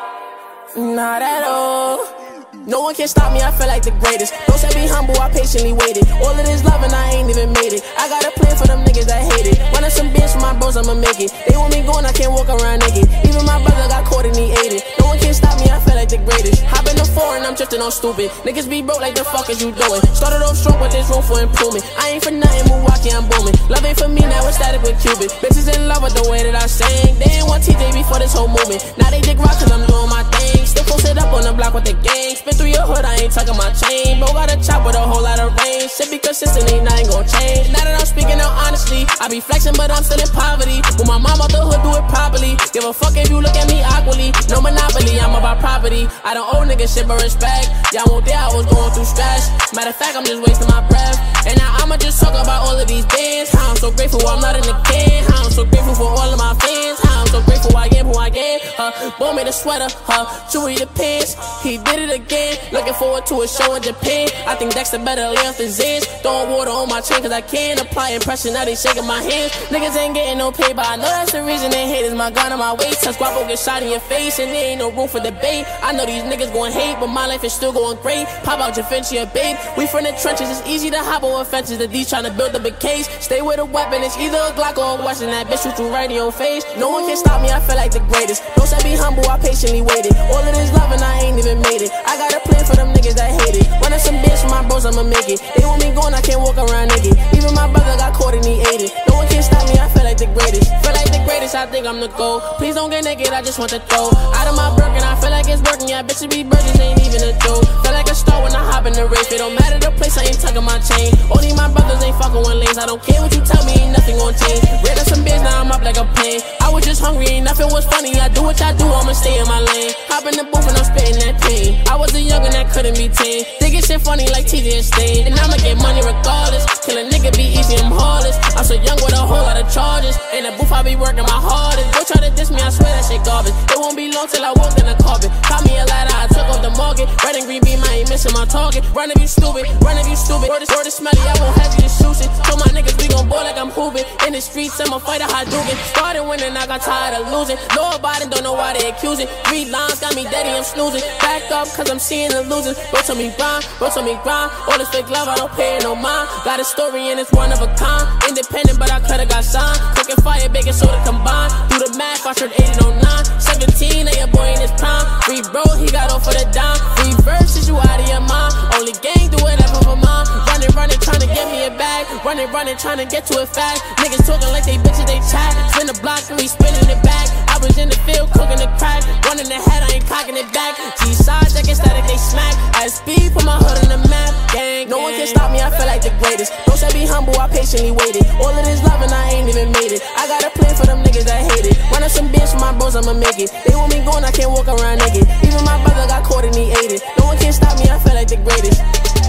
about them. Not at all. No one can stop me, I feel like the greatest. Don't say be humble, I patiently waited. All of this love and I ain't even made it. I got a plan for them niggas that hate it. Running some bitch for my bros, I'ma make it. They want me going, I can't walk around naked. Even my brother got caught and he ate it. No one can stop me, I feel like the greatest. Hop in the foreign, I'm drifting on stupid. Niggas be broke like the fuck is you doing? Started off strong, but there's room for improvement. I ain't for nothing, Milwaukee, I'm booming. Love ain't for me, now it's static with Cuban. Bitches in love with the way that I sing. They ain't want T J before this whole movement. Now they dig rock cause I'm doing my thing. Still posted up on the block with the gang. Spin through your hood, I ain't tucking my chain. Bro got a chop with a whole lot of range. Shit be consistent, ain't nothing gon' change. Now that I'm speaking out honestly, I be flexing but I'm still in poverty. When my mom out the hood, do it properly. Give a fuck if you look at me awkwardly. No monopoly, I'm about property. I don't owe niggas shit but respect. Y'all won't dare, I was going through stress. Matter of fact, I'm just wasting my breath. And now I'ma just talk about all of these bands. How I'm so grateful I'm not in the can. How I'm so grateful for all of my fans. How I'm so grateful I am who I am. Huh, bought me the sweater, huh, Chewy the pants. He did it again. Looking forward to a show in Japan. I think Dexter better lay off his ends. Throwing water on my chain cause I can apply impression. Now they shaking my hands. Niggas ain't getting no pay, but I know that's the reason they hate is my gun on my waist. Touch guapo get shot in your face and there ain't no room for debate. I know these niggas gon' hate, but my life is still going great. Pop out your Vinci, babe. We from the trenches, it's easy to hop over fences. The D's tryna build up a case. Stay with a weapon, it's either a Glock or a Western. That bitch shoot you right in your face. No one can stop me, I feel like the greatest. Don't say be humble, I patiently waited. All of this love and I ain't even made it. I got a plan for them niggas that hate it. Running some bitch for my bros, I'ma make it. They want me going, I can't walk around naked. Even my brother got caught and he ate it. No one can stop me, I feel like the greatest. Feel like the greatest, I think I'm the goal. Please don't get naked, I just want to throw out of my Birkin, I feel like it's working. Yeah, bitches be virgins, ain't even a joke. Feel like a star when I hop in the race. It don't matter the place, I ain't tucking my chain. Only my brothers ain't fucking one lanes. I don't care what you tell me, ain't nothing gon' change. Rid of some bitch, now I'm up like a plane. I was just hungry, ain't nothing was funny. I do what I do, I'ma stay in my lane. Hop in the booth and I'm spitting that pain. I was a youngin' that couldn't be tamed. Thinking shit funny like T J and Stain. And I'ma get money regardless. Kill a nigga be easy, I'm heartless. I'm so young with a whole lot of charges. In the booth, I be working my hardest. Go try to diss me, I swear that shit garbage. It won't be long till I walk in the carpet. Caught me a ladder, I took off the market. Red and green beam, I ain't missing my target. Run if you stupid, run if you stupid. Word is, word is smelly, I won't have you to shoot it. Told my niggas we gon' ball like I'm hooping. In the streets, I'm a fighter, Hadouken. Started winning, I got tired of losing. Know about it, don't know why they accusing. Three lines got me daddy, I'm snoozing. Back up, cause I'm seeing the losers. Bro told me grind, bro told me grind. All this fake love, I don't pay it no mind. Got a story and it's one of a kind. Independent, but I coulda got signed. Cooking fire, baking soda combined. Do the math, I turned eighty oh nine. seventeen, now your boy in his prime. Free bro, he got off for the dime. Free verses, you out of your mind. Only gang do whatever for mine. Running, running, trying to get me a bag. Running, running, trying to get to it fast. Niggas talking like they bitches, they chat. Spin the block and we spinning it back. I was in the field cooking the crack. Running the head, I ain't cocking it back. G-side, check static, they smack. S P, put my hood on the map. Gang, no one can stop me, I feel like the greatest. Don't say be humble, I patiently waited. All of this love and I ain't even made it. I got a plan for them niggas that hate it. Running some bitch for my bros, I'ma make it. They want me going, I can't walk around naked. Even my brother got caught and he ate it. No one can stop me, I feel like the greatest.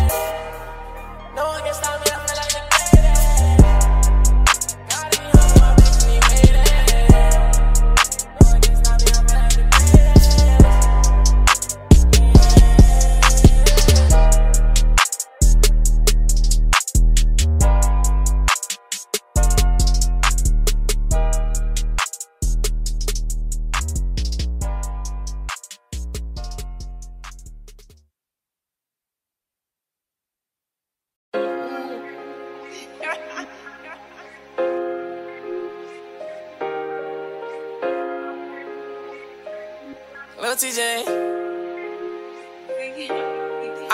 No one can stop me, I feel like the greatest. Gotta be humble, I patiently waited. No one can stop me, I feel like the Lil T J, I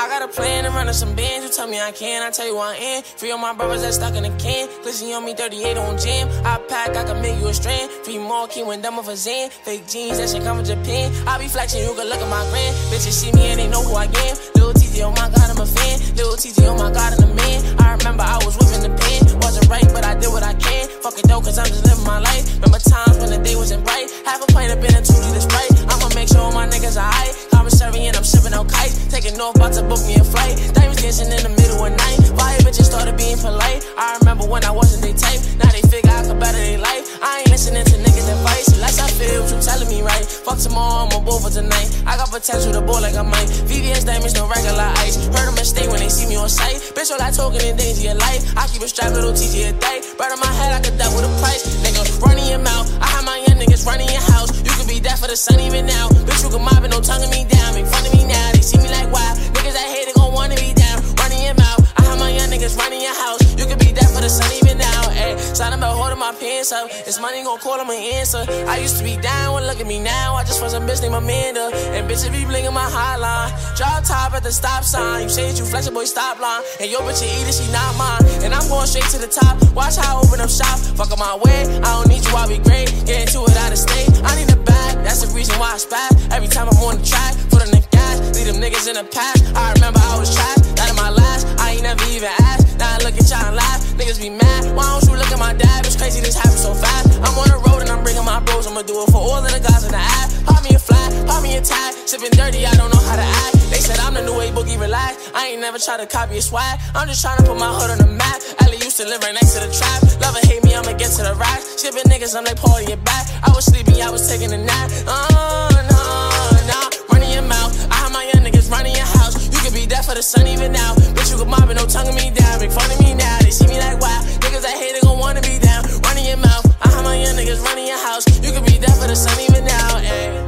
I got a plan to run some bands. You tell me I can, I tell you I am. Free all my brothers that stuck in the can. Glizzy on me, thirty-eight on jam. I pack, I can make you a strand. Free more key when done with a Zan. Fake jeans, that shit come from Japan. I be flexing, you can look at my grand. Bitches see me and they know who I am. Lil T T, oh my god, I'm a fan. Lil T T, oh my god, I'm a man. I remember I was whipping the pen. Wasn't right, but I did what I can. Fuck it though, cause I'm just living my life. Remember times when the day wasn't bright. Half a pint of been a two liter Sprite. I'ma make sure my niggas are aight. Commissary and I'm shipping out kites. Taking off, about to book me a flight. Diamonds dancing in the middle of night. Fire bitches started being polite. I remember when I wasn't they type. Now they figure I could better their life. I ain't listening to niggas advice. Unless I feel what you telling me right. Fuck tomorrow, I'm a bull for tonight. I got potential to ball like I might. V V S diamonds, no regular ice. Heard them mistake when they see me on sight. Bitch, all I talking in danger of life. I keep a strap, little T T a day. Right on my head, I could die with a price. Nigga, running your mouth. I have my young niggas running your house. You could be dead for the sun even now. Bitch, you can mob it, no tonguing me down. Make fun of me now, they see me like wow. Niggas that hate it gon' wanna be down. Running your mouth. I have my young niggas running your house. You could be dead for the sun even now. Ayy, something about holding my pants up. It's money gon' call them an answer. I used to be down, well look at me now. I just want some bitch named Amanda. And bitches be blinking my hotline. Drop top at the stop sign. You say that you flex a boy stop line. And your bitch you eat it, she not mine. And I'm going straight to the top. Watch how I open up shop. Fuck up my way. I don't need you, I'll be great. Getting to it out of state. I need a bag. That's the reason why I spaz. Every time I'm on the track. Put on the gas. Leave them niggas in the past. I remember I was trash. That in my last. I ain't never even asked. Now I look at y'all and laugh. Niggas be mad. Why don't you look at my dad? It's crazy this happened so fast. I'm on the road and I'm bringing my bros. I'ma do it for all of the guys in the app. Pop me a flat, pop me a tag. Sipping dirty, I don't know how to act. They said I'm the new A Boogie, relax. I ain't never try to copy a swag. I'm just trying to put my hood on the map. Ellie used to live right next to the trap. Love or hate me, I'ma get to the racks. Shipping niggas, I'm like pulling your back. I was sleeping, I was taking a nap. Oh, no, no. Running your mouth. I have my young niggas running your house. You could be dead for the sun even now. Bitch, you could mob it, no tonguing me down. Make fun of me now, they see me like wow. Niggas that hate it gon' wanna be down. Running your mouth. I have my young niggas running your house. You could be dead for the sun even now, ayy.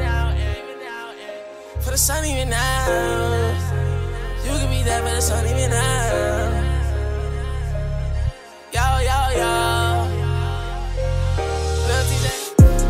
For the sun even now. You could be dead for the sun even now. Yo, yo, yo. Lil T J.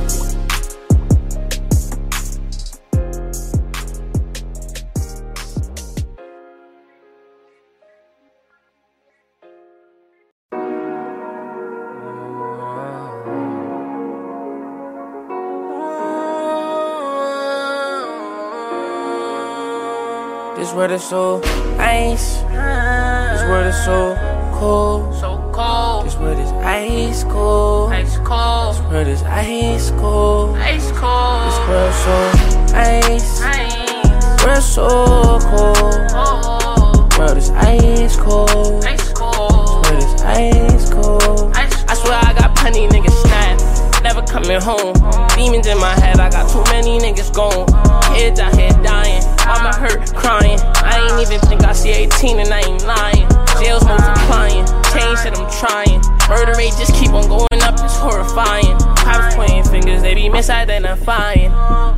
This world is so ice. This world is so cold. So cold. This world is ice cold. Ice cold. This world is ice cold. Ice cold. This world so ice. Ice. World so cold. Cold. World is ice cold. Ice cold. This world is ice cold. Ice cold. I swear I got plenty niggas snap. Never coming home. Demons in my head. I got too many niggas gone. Kids out here dying. Mama hurt, crying. I ain't even think I see eighteen and I ain't lying. Jails multiplying. Change shit I'm trying. Murder rate just keep on going up. It's horrifying. Cops pointing fingers. They be misidentifying.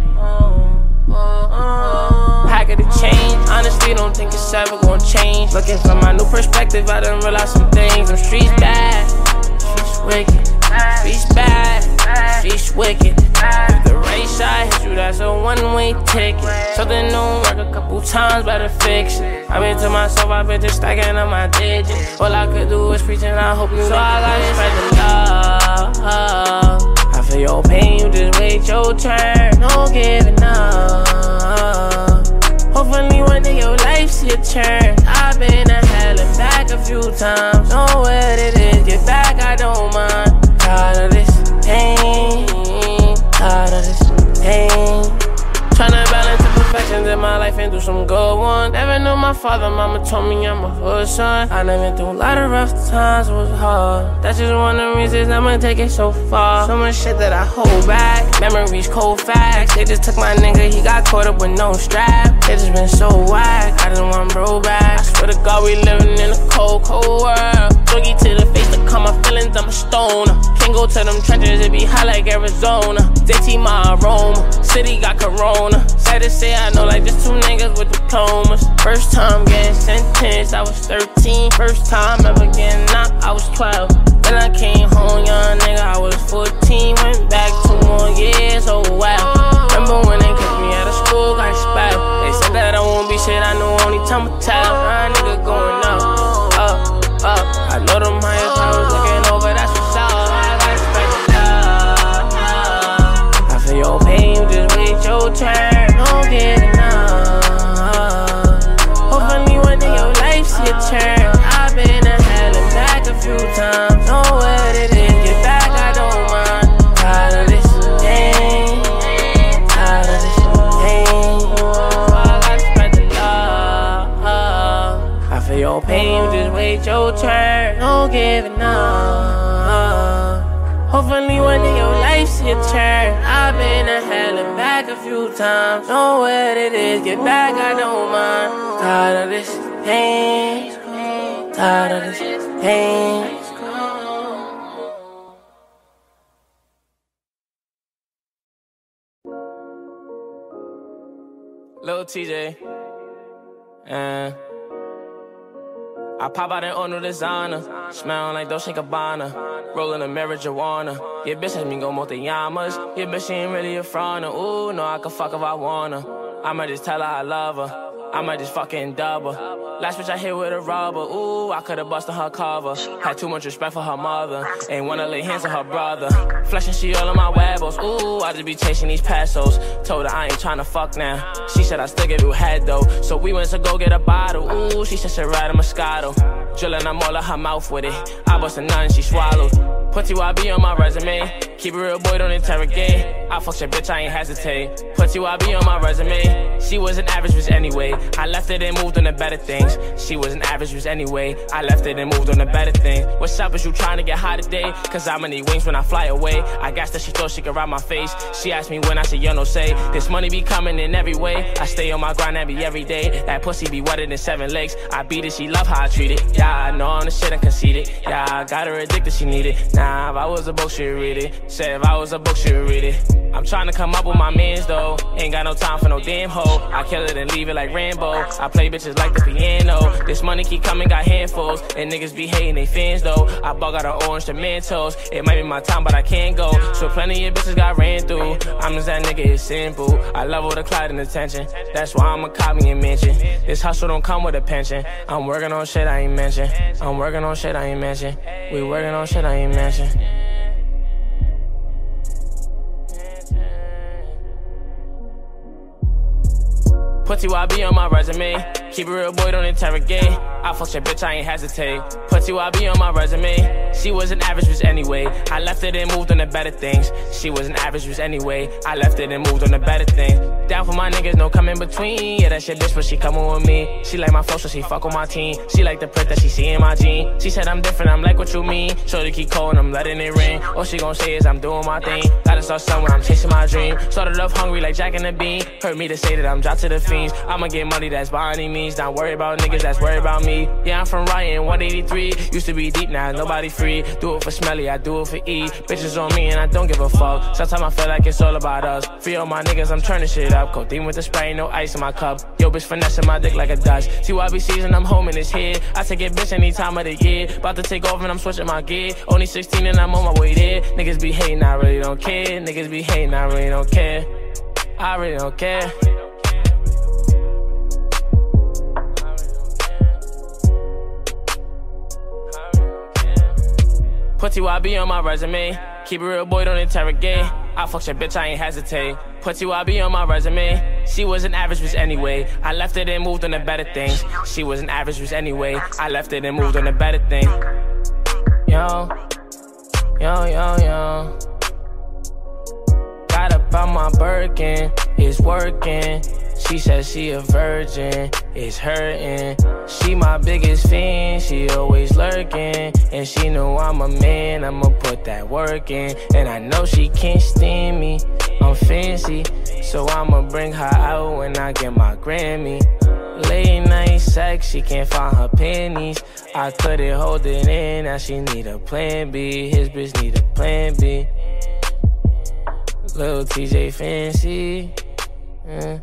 Pack of the change. Honestly, don't think it's ever gonna change. Looking from my new perspective, I done realize some things. Them streets bad. Streets wicked. Streets bad. Streets wicked. If the right side hits you, that's a one-way ticket. Something don't work a couple times, better fix it. I've been to myself, I've been just stacking up my digits. All I could do is preach and I hope you so I gotta spread the love. I feel your pain, you just wait your turn. No giving up. Hopefully one day your life's your turn. I've been to hell and back a few times. Know what it is, get back, I don't mind. Tired of this pain. Tired of this pain. Tryna balance the perfections in my life and do some good ones. Never knew my father, mama told me I'm a hood son. I done been through a lot of rough times, it was hard. That's just one of the reasons I'ma take it so far. So much shit that I hold back. Memories, cold facts. They just took my nigga, he got caught up with no strap. It just been so whack, I just want bro back. I swear to God we living in a cold, cold world. Doggy to the face to calm my feelings, I'm a stoner. Can't go to them trenches, it be hot like Arizona. J T my aroma, city got corona. Sad to say I know like just two niggas with diplomas. First time getting sentenced, I was thirteen. First time ever getting knocked, I was twelve. Then I came home, young nigga, I was fourteen. Went back two more years, oh wow. Remember when they kicked me out of school, got expelled. They said that I won't be shit, I knew only time would tell. your turn, don't give it up. Hopefully one day your life see a turn. I've been to hell and back a few times. Know what it is, get back, I don't mind. Tired of this pain, tired of this pain. So I gotta spread the love. I feel your pain, you just wait your turn. Don't give it up. Hopefully one day your life see a turn. I've been to hell and back a few times. Know what it is, get back, I don't mind. Tired of this pain, tired of this pain. Lil T J, and I pop out in all new designer, smell like Dolce and Gabbana, rolling a marijuana. Yeah, bitch has me go multi-yamas. Yeah, bitch she ain't really a fronter. Ooh, no, I can fuck if I wanna. I might just tell her I love her. I might just fucking dub her. Last bitch I hit with a rubber. Ooh, I could've busted her cover. Had too much respect for her mother. Ain't wanna lay hands on her brother. Flashing she all on my webbles. Ooh, I just be chasing these pesos. Told her I ain't tryna fuck now. She said I still give you head though. So we went to go get a bottle. Ooh, she said she ride a Moscato. Drillin', I'm all in her mouth with it. I bust a nut and she swallowed. Put you I be on my resume. Keep it real, boy, don't interrogate. I fuck your bitch, I ain't hesitate. Put you I be on my resume. She was an average bitch anyway. I left it and moved on to better things. She was an average bitch anyway. I left it and moved on to better things. What's up, is you trying to get high today? Cause I'ma need wings when I fly away. I guess that she thought she could ride my face. She asked me when, I said, yo, no say. This money be coming in every way. I stay on my grind every every day. That pussy be wetter than seven legs. I beat it, she love how I treat it. Yeah, I know I'm the shit and conceited. Yeah, I got her addicted, she need it. Nah, if I was a book, she'd read it. Said if I was a book, she'd read it. I'm trying to come up with my mans though. Ain't got no time for no damn hoe. I kill it and leave it like Rambo. I play bitches like the piano. This money keep coming, got handfuls. And niggas be hating they fans though. I bug out her orange to Mentos. It might be my time, but I can't go. So plenty of bitches got ran through. I'm just that nigga, it's simple. I love all the clout and attention. That's why I'ma cop me and mention. This hustle don't come with a pension. I'm working on shit I ain't mention. I'm working on shit I ain't mention. We working on shit I ain't mention. Put you I be on my resume. Keep it real, boy, don't interrogate. I fuck your bitch, I ain't hesitate. Put you I be on my resume. She was an average bitch anyway. I left it and moved on to better things. She was an average bitch anyway. I left it and moved on to better things. Down for my niggas, no come in between. Yeah, that shit bitch, but she coming with me. She like my flow, so she fuck with my team. She like the print that she see in my jeans. She said I'm different, I'm like what you mean. Shorty keep cold, I'm letting it ring. All she gon' say is I'm doing my thing. Gotta start somewhere, I'm chasing my dream. Started off hungry like Jack and the Bean. Heard me to say that I'm dropped to the fiends. I'ma get money, that's by any means. Not worry about niggas, that's worry about me. Yeah, I'm from Ryan, one eighty-three. Used to be deep, now nobody free. Do it for Smelly, I do it for E. Bitches on me and I don't give a fuck. Sometimes I feel like it's all about us. Free all my niggas, I'm turning shit up. Codeine with the spray, no ice in my cup. Yo, bitch finessing my dick like a dust. See why I be season, I'm home in his head. I take it bitch any time of the year. About to take off and I'm switching my gear. Only sixteen and I'm on my way there. Niggas be hating, I really don't care. Niggas be hating, I really don't care. I really don't care. Put you I be on my resume. Keep it real, boy, don't interrogate. I fuck your bitch, I ain't hesitate. Put you I be on my resume. She was an average bitch anyway. I left it and moved on to better things. She was an average bitch anyway. I left it and moved on to better things. Yo, yo, yo, yo. Got up on my Birkin, it's working. She said she a virgin, it's hurting. She my biggest fan, she always lurking. And she know I'm a man, I'ma put that work in. And I know she can't stand me, I'm fancy. So I'ma bring her out when I get my Grammy. Late night sex, she can't find her panties. I couldn't hold it in, now she need a plan B. His bitch need a plan B. Lil T J fancy, yeah.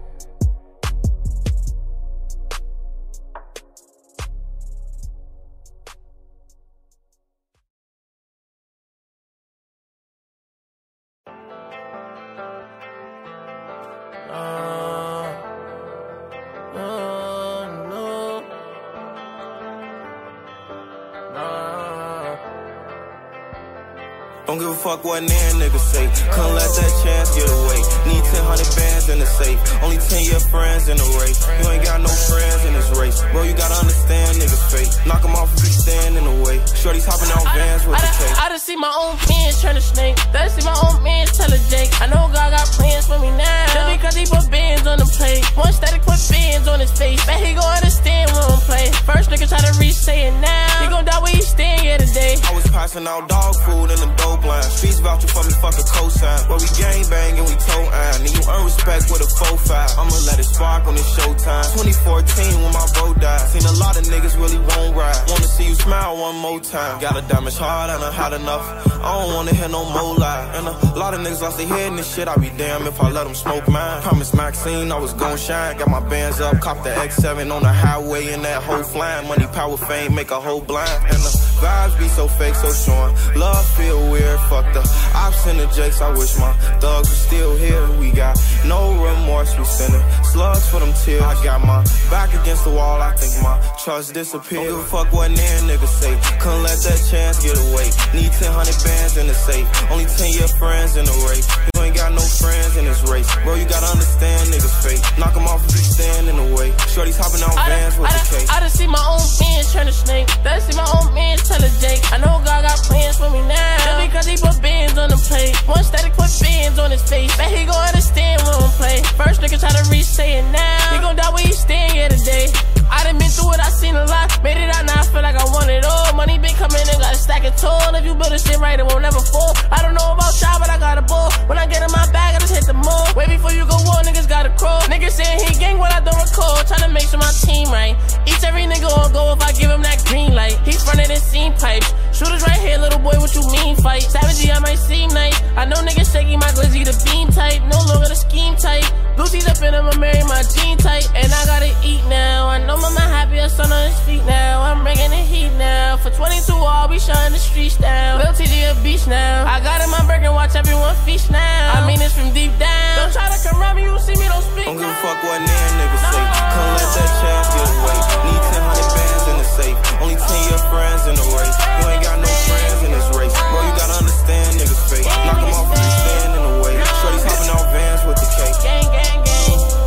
Don't give a fuck what nan niggas say. Couldn't let that chance get away. Need ten hundred bands in the safe. Only ten year friends in the race. You ain't got no friends in this race. Bro, you gotta understand niggas fake. Knock them off if you stand in the way. Shorty's hopping out vans with the cake. I done see my own fans turn to snake. Done see my own man tell a Jake. I know God got plans for me now. Just because he put bands on the plate. One static put bands on his face. Bet he gon' understand when I'm play. First nigga try to reach, say it now. He gon' die where he stand here today. I was passing out dog food in the dope line. Streets vouching for me, fuck a cosign. But we gang bang and we toe iron. And you earn respect with a four five. I'ma let it spark on this showtime. twenty fourteen when my bro died. Seen a lot of niggas really won't ride. Wanna see you smile one more time. Got a damage hard and I had enough. I don't wanna hear no more lie. And a lot of niggas lost their head in this shit. I be damn if I let them smoke mine. Promise Maxine I was gon' shine. Got my bands up, cop the X seven on the highway and that whole flying. Money, power, fame, make a whole blind. And the vibes be so fake, so shorn. Love feel weird, fuck the ops and the jakes. I wish my thugs were still here. We got no remorse, we sending slugs for them tears. I got my back against the wall, I think my trust disappeared. Don't give a fuck what near niggas say. Couldn't let that chance get away. Need ten hundred bands in the safe. Only ten year friends in the race. You ain't got no friends in this race. Bro, you gotta understand niggas fake. Knock them off if you stand in the way. Shorty's hopping out vans with the cake. I done see my own fans turn to snake. Done see my own man tell a Jake. I know God got plans for me now. Just because he put bands on the plate. One static put bands on his face. Bet he gon' understand when I'm play. First nigga try to reach, say it now. He gon' die where he stand here today. I done been through it, I seen a lot. Made it out, now I feel like I want it all. Money been coming in, got a stack of tall. If you build a shit right, it won't never fall. I don't know about y'all, but I got a ball. When I get in my bag, I just hit the mall. Way before you go war, niggas gotta crawl. Niggas saying he gang, what I don't recall. Tryna make sure my team right. Each every nigga on go if I give him that green light. He's frontin' and seam pipes. Shooters right here, little boy, what you mean fight? Savagey, I might seem nice. I know niggas shaky, my glizzy, the beam type. No longer the scheme type. Lucy's up in him, I marry my jean type. And I gotta eat now. I know mama happy, her son on his feet now. I'm bringing the heat now. For twenty-two, I'll be shutting the streets down. Lil T G a beast now. I got in my burger and watch everyone feast now. I mean this from deep down. Don't try to come around me, you see me, don't speak. Don't give a fuck what near niggas say. Couldn't let that chance get away. Need ten hundred bands in the safe. Only ten year friends in the race. You ain't got no friends in this race. Bro, you gotta understand niggas fake. Knock them off if you stand in the way. Shorty's hopping out vans with the cake. Gang, gang, gang.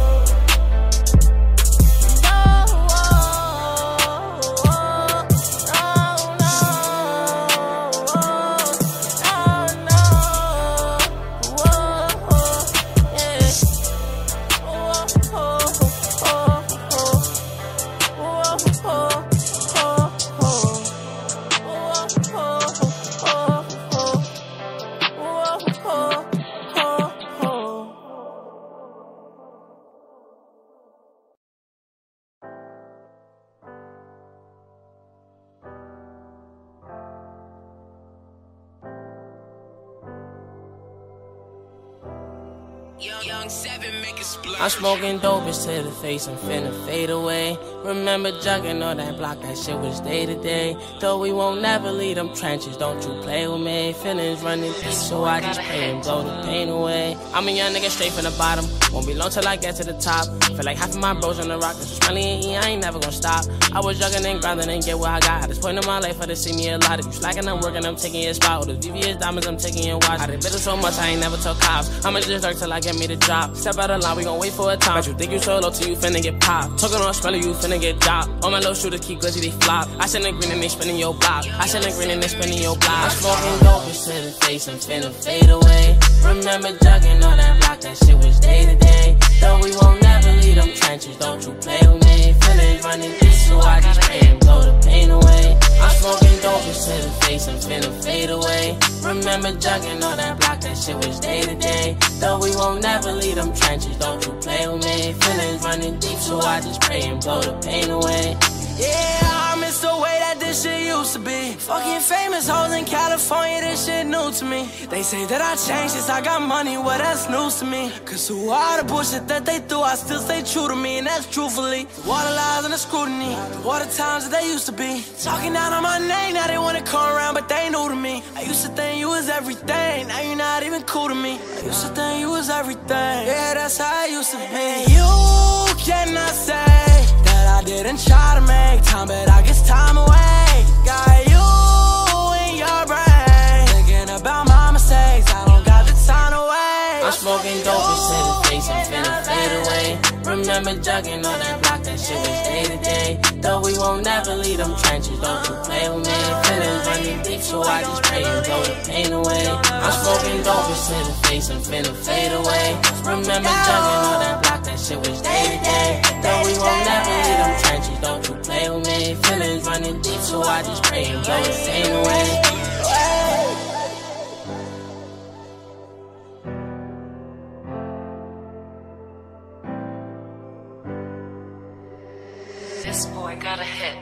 I'm smoking dope, it's to the face, I'm finna fade away. Remember jugging on that block, that shit was day to day. Though we won't never leave them trenches, don't you play with me. Feelings running deep, so I just pray and blow the pain away. I'm a young nigga straight from the bottom, won't be long till I get to the top. Feel like half of my bros on the rock, cause smelly and E, I ain't never gonna stop. I was jugging and grinding and get what I got. At this point in my life, I just see me a lot. If you slacking, I'm working, I'm taking your spot. With the V V S diamonds, I'm taking your watch. I done been so much, I ain't never told cops. I'ma just lurk till I get me the drop. Step out of line, we gon' wait for a time. But you think you so low till you finna get popped. Talking on smelly, you finna get dropped. All my little shooters keep glitzy, they flop. I send a green and they spinning your block. I send a green and they spinning your block. I'm smoking dope, it's to the face, I'm finna fade away. Remember jugging on that block, that shit was day to day. Though we won't never leave them trenches, don't you play with me. Feelings running deep, so I just pray and blow the pain away. I'm smoking dope, it's to the face, I'm finna fade away. Remember jugging on that block, that shit was day to day. Though we won't never leave them trenches, don't you play with me. Feelings running deep, so I just pray and blow the pain away. Yeah, I miss the way that this shit used to be. Fucking famous hoes in California, this shit new to me. They say that I changed since I got money, well that's news to me. Cause through all the bullshit that they do, I still stay true to me, and that's truthfully. The water lies and the scrutiny, the water times that they used to be. Talking down on my name, now they wanna come around, but they new to me. I used to think you was everything, now you're not even cool to me. I used to think you was everything, yeah, that's how I used to be. You cannot say I didn't try to make time, but I guess time away. Got you in your brain, thinking about my mistakes. I don't got the time to wait. I'm smoking smoking dope instead of face and finna fade away. Remember jugging on that block, that shit was day to day. Though we won't never leave them trenches, don't you play with me. Feelings running deep, so I just pray and blow the pain away. I'm smoking dope instead of face and finna fade away. Remember jugging on that block, that shit was day to day. Though we won't never leave them trenches, don't you play with me. Feelings running deep, so I just pray and blow the pain away. This boy got a hit.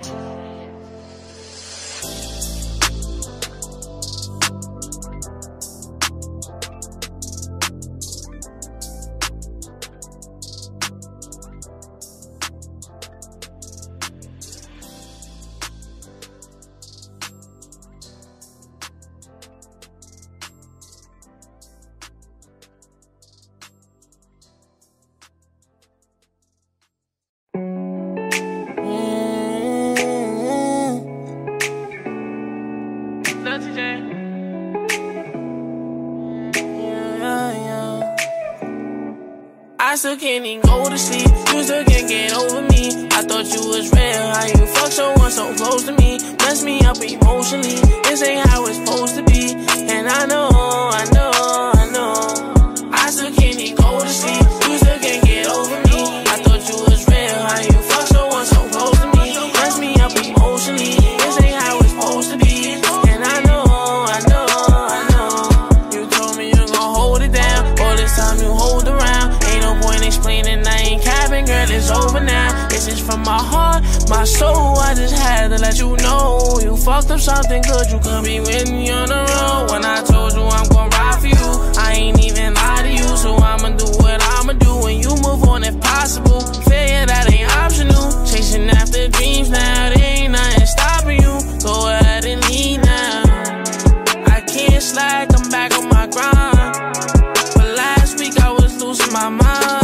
I still can't even go to sleep. You still can't get over me. I thought you was real. How you fuck someone so close to me? Mess me up emotionally. This ain't how it's supposed to be. And I know, I know, I know. I still can't even go to sleep. You still can't get over me. I thought you was real. How you fuck someone so close to me? Mess me up emotionally. This ain't how it's supposed to be. And I know, I know, I know. You told me you're gonna hold it down. All this time you hold around. Explaining I ain't capping, girl, it's over now. This is from my heart, my soul. I just had to let you know you fucked up something good. You could be with me on the road. When I told you I'm gon' ride for you, I ain't even lie to you. So I'ma do what I'ma do when you move on if possible. Failure, that ain't optional. Chasing after dreams now, there ain't nothing stopping you. Go ahead and leave now. I can't slack, I'm back on my grind. But last week I was losing my mind.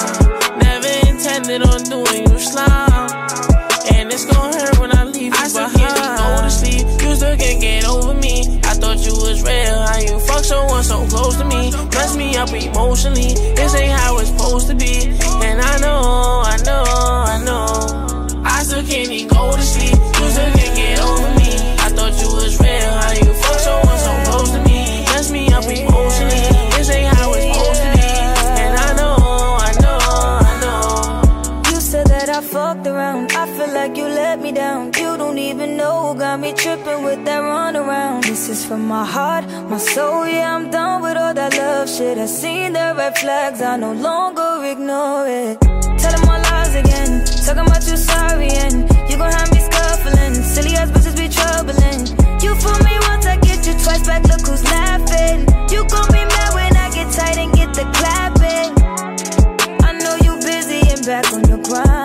On doing you slime, and it's gon' hurt when I leave you I still behind. Can't go to sleep, you still can't get over me. I thought you was real, how you fuck someone so close to me? Mess me up emotionally, this ain't how it's supposed to be. And I know, I know, I know. I still can't even go to sleep, you still can't get over me. I thought you was real, how you fuck someone so close to me? Mess me up emotionally, this ain't how it's supposed to be. And I know, I know, I know. I fucked around, I feel like you let me down. You don't even know, got me tripping with that runaround. This is from my heart, my soul, yeah, I'm done with all that love shit. I seen the red flags, I no longer ignore it. Tell them all lies again, talking about you sorry and you gon' have me scuffling. Silly ass bitches be troubling. You fool me once, I get you twice back, look who's laughing. You gon' be mad when I get tight and get the clapping. I know you busy and back on your grind.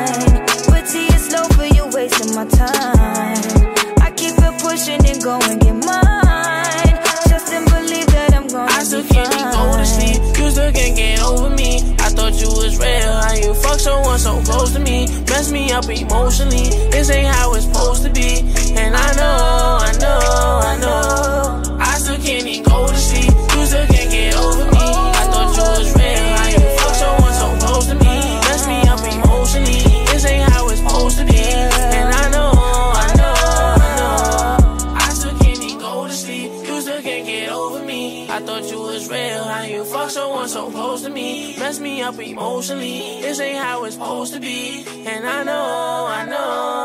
Wasting my time. I keep it pushing and go and get mine. Just and believe that I'm gonna I still be can't fine. Go to sleep, you still can't get over me. I thought you was real, how you fuck someone so close to me? Mess me up emotionally, this ain't how it's supposed to be. And I know, I know, I know. I still can't even go to sleep, you still can't get over me. I thought you was real, how you fuck someone so close to me? Mess me up emotionally, this ain't how it's supposed to be. Someone so close to me, mess me up emotionally. This ain't how it's supposed to be. And I know, I know.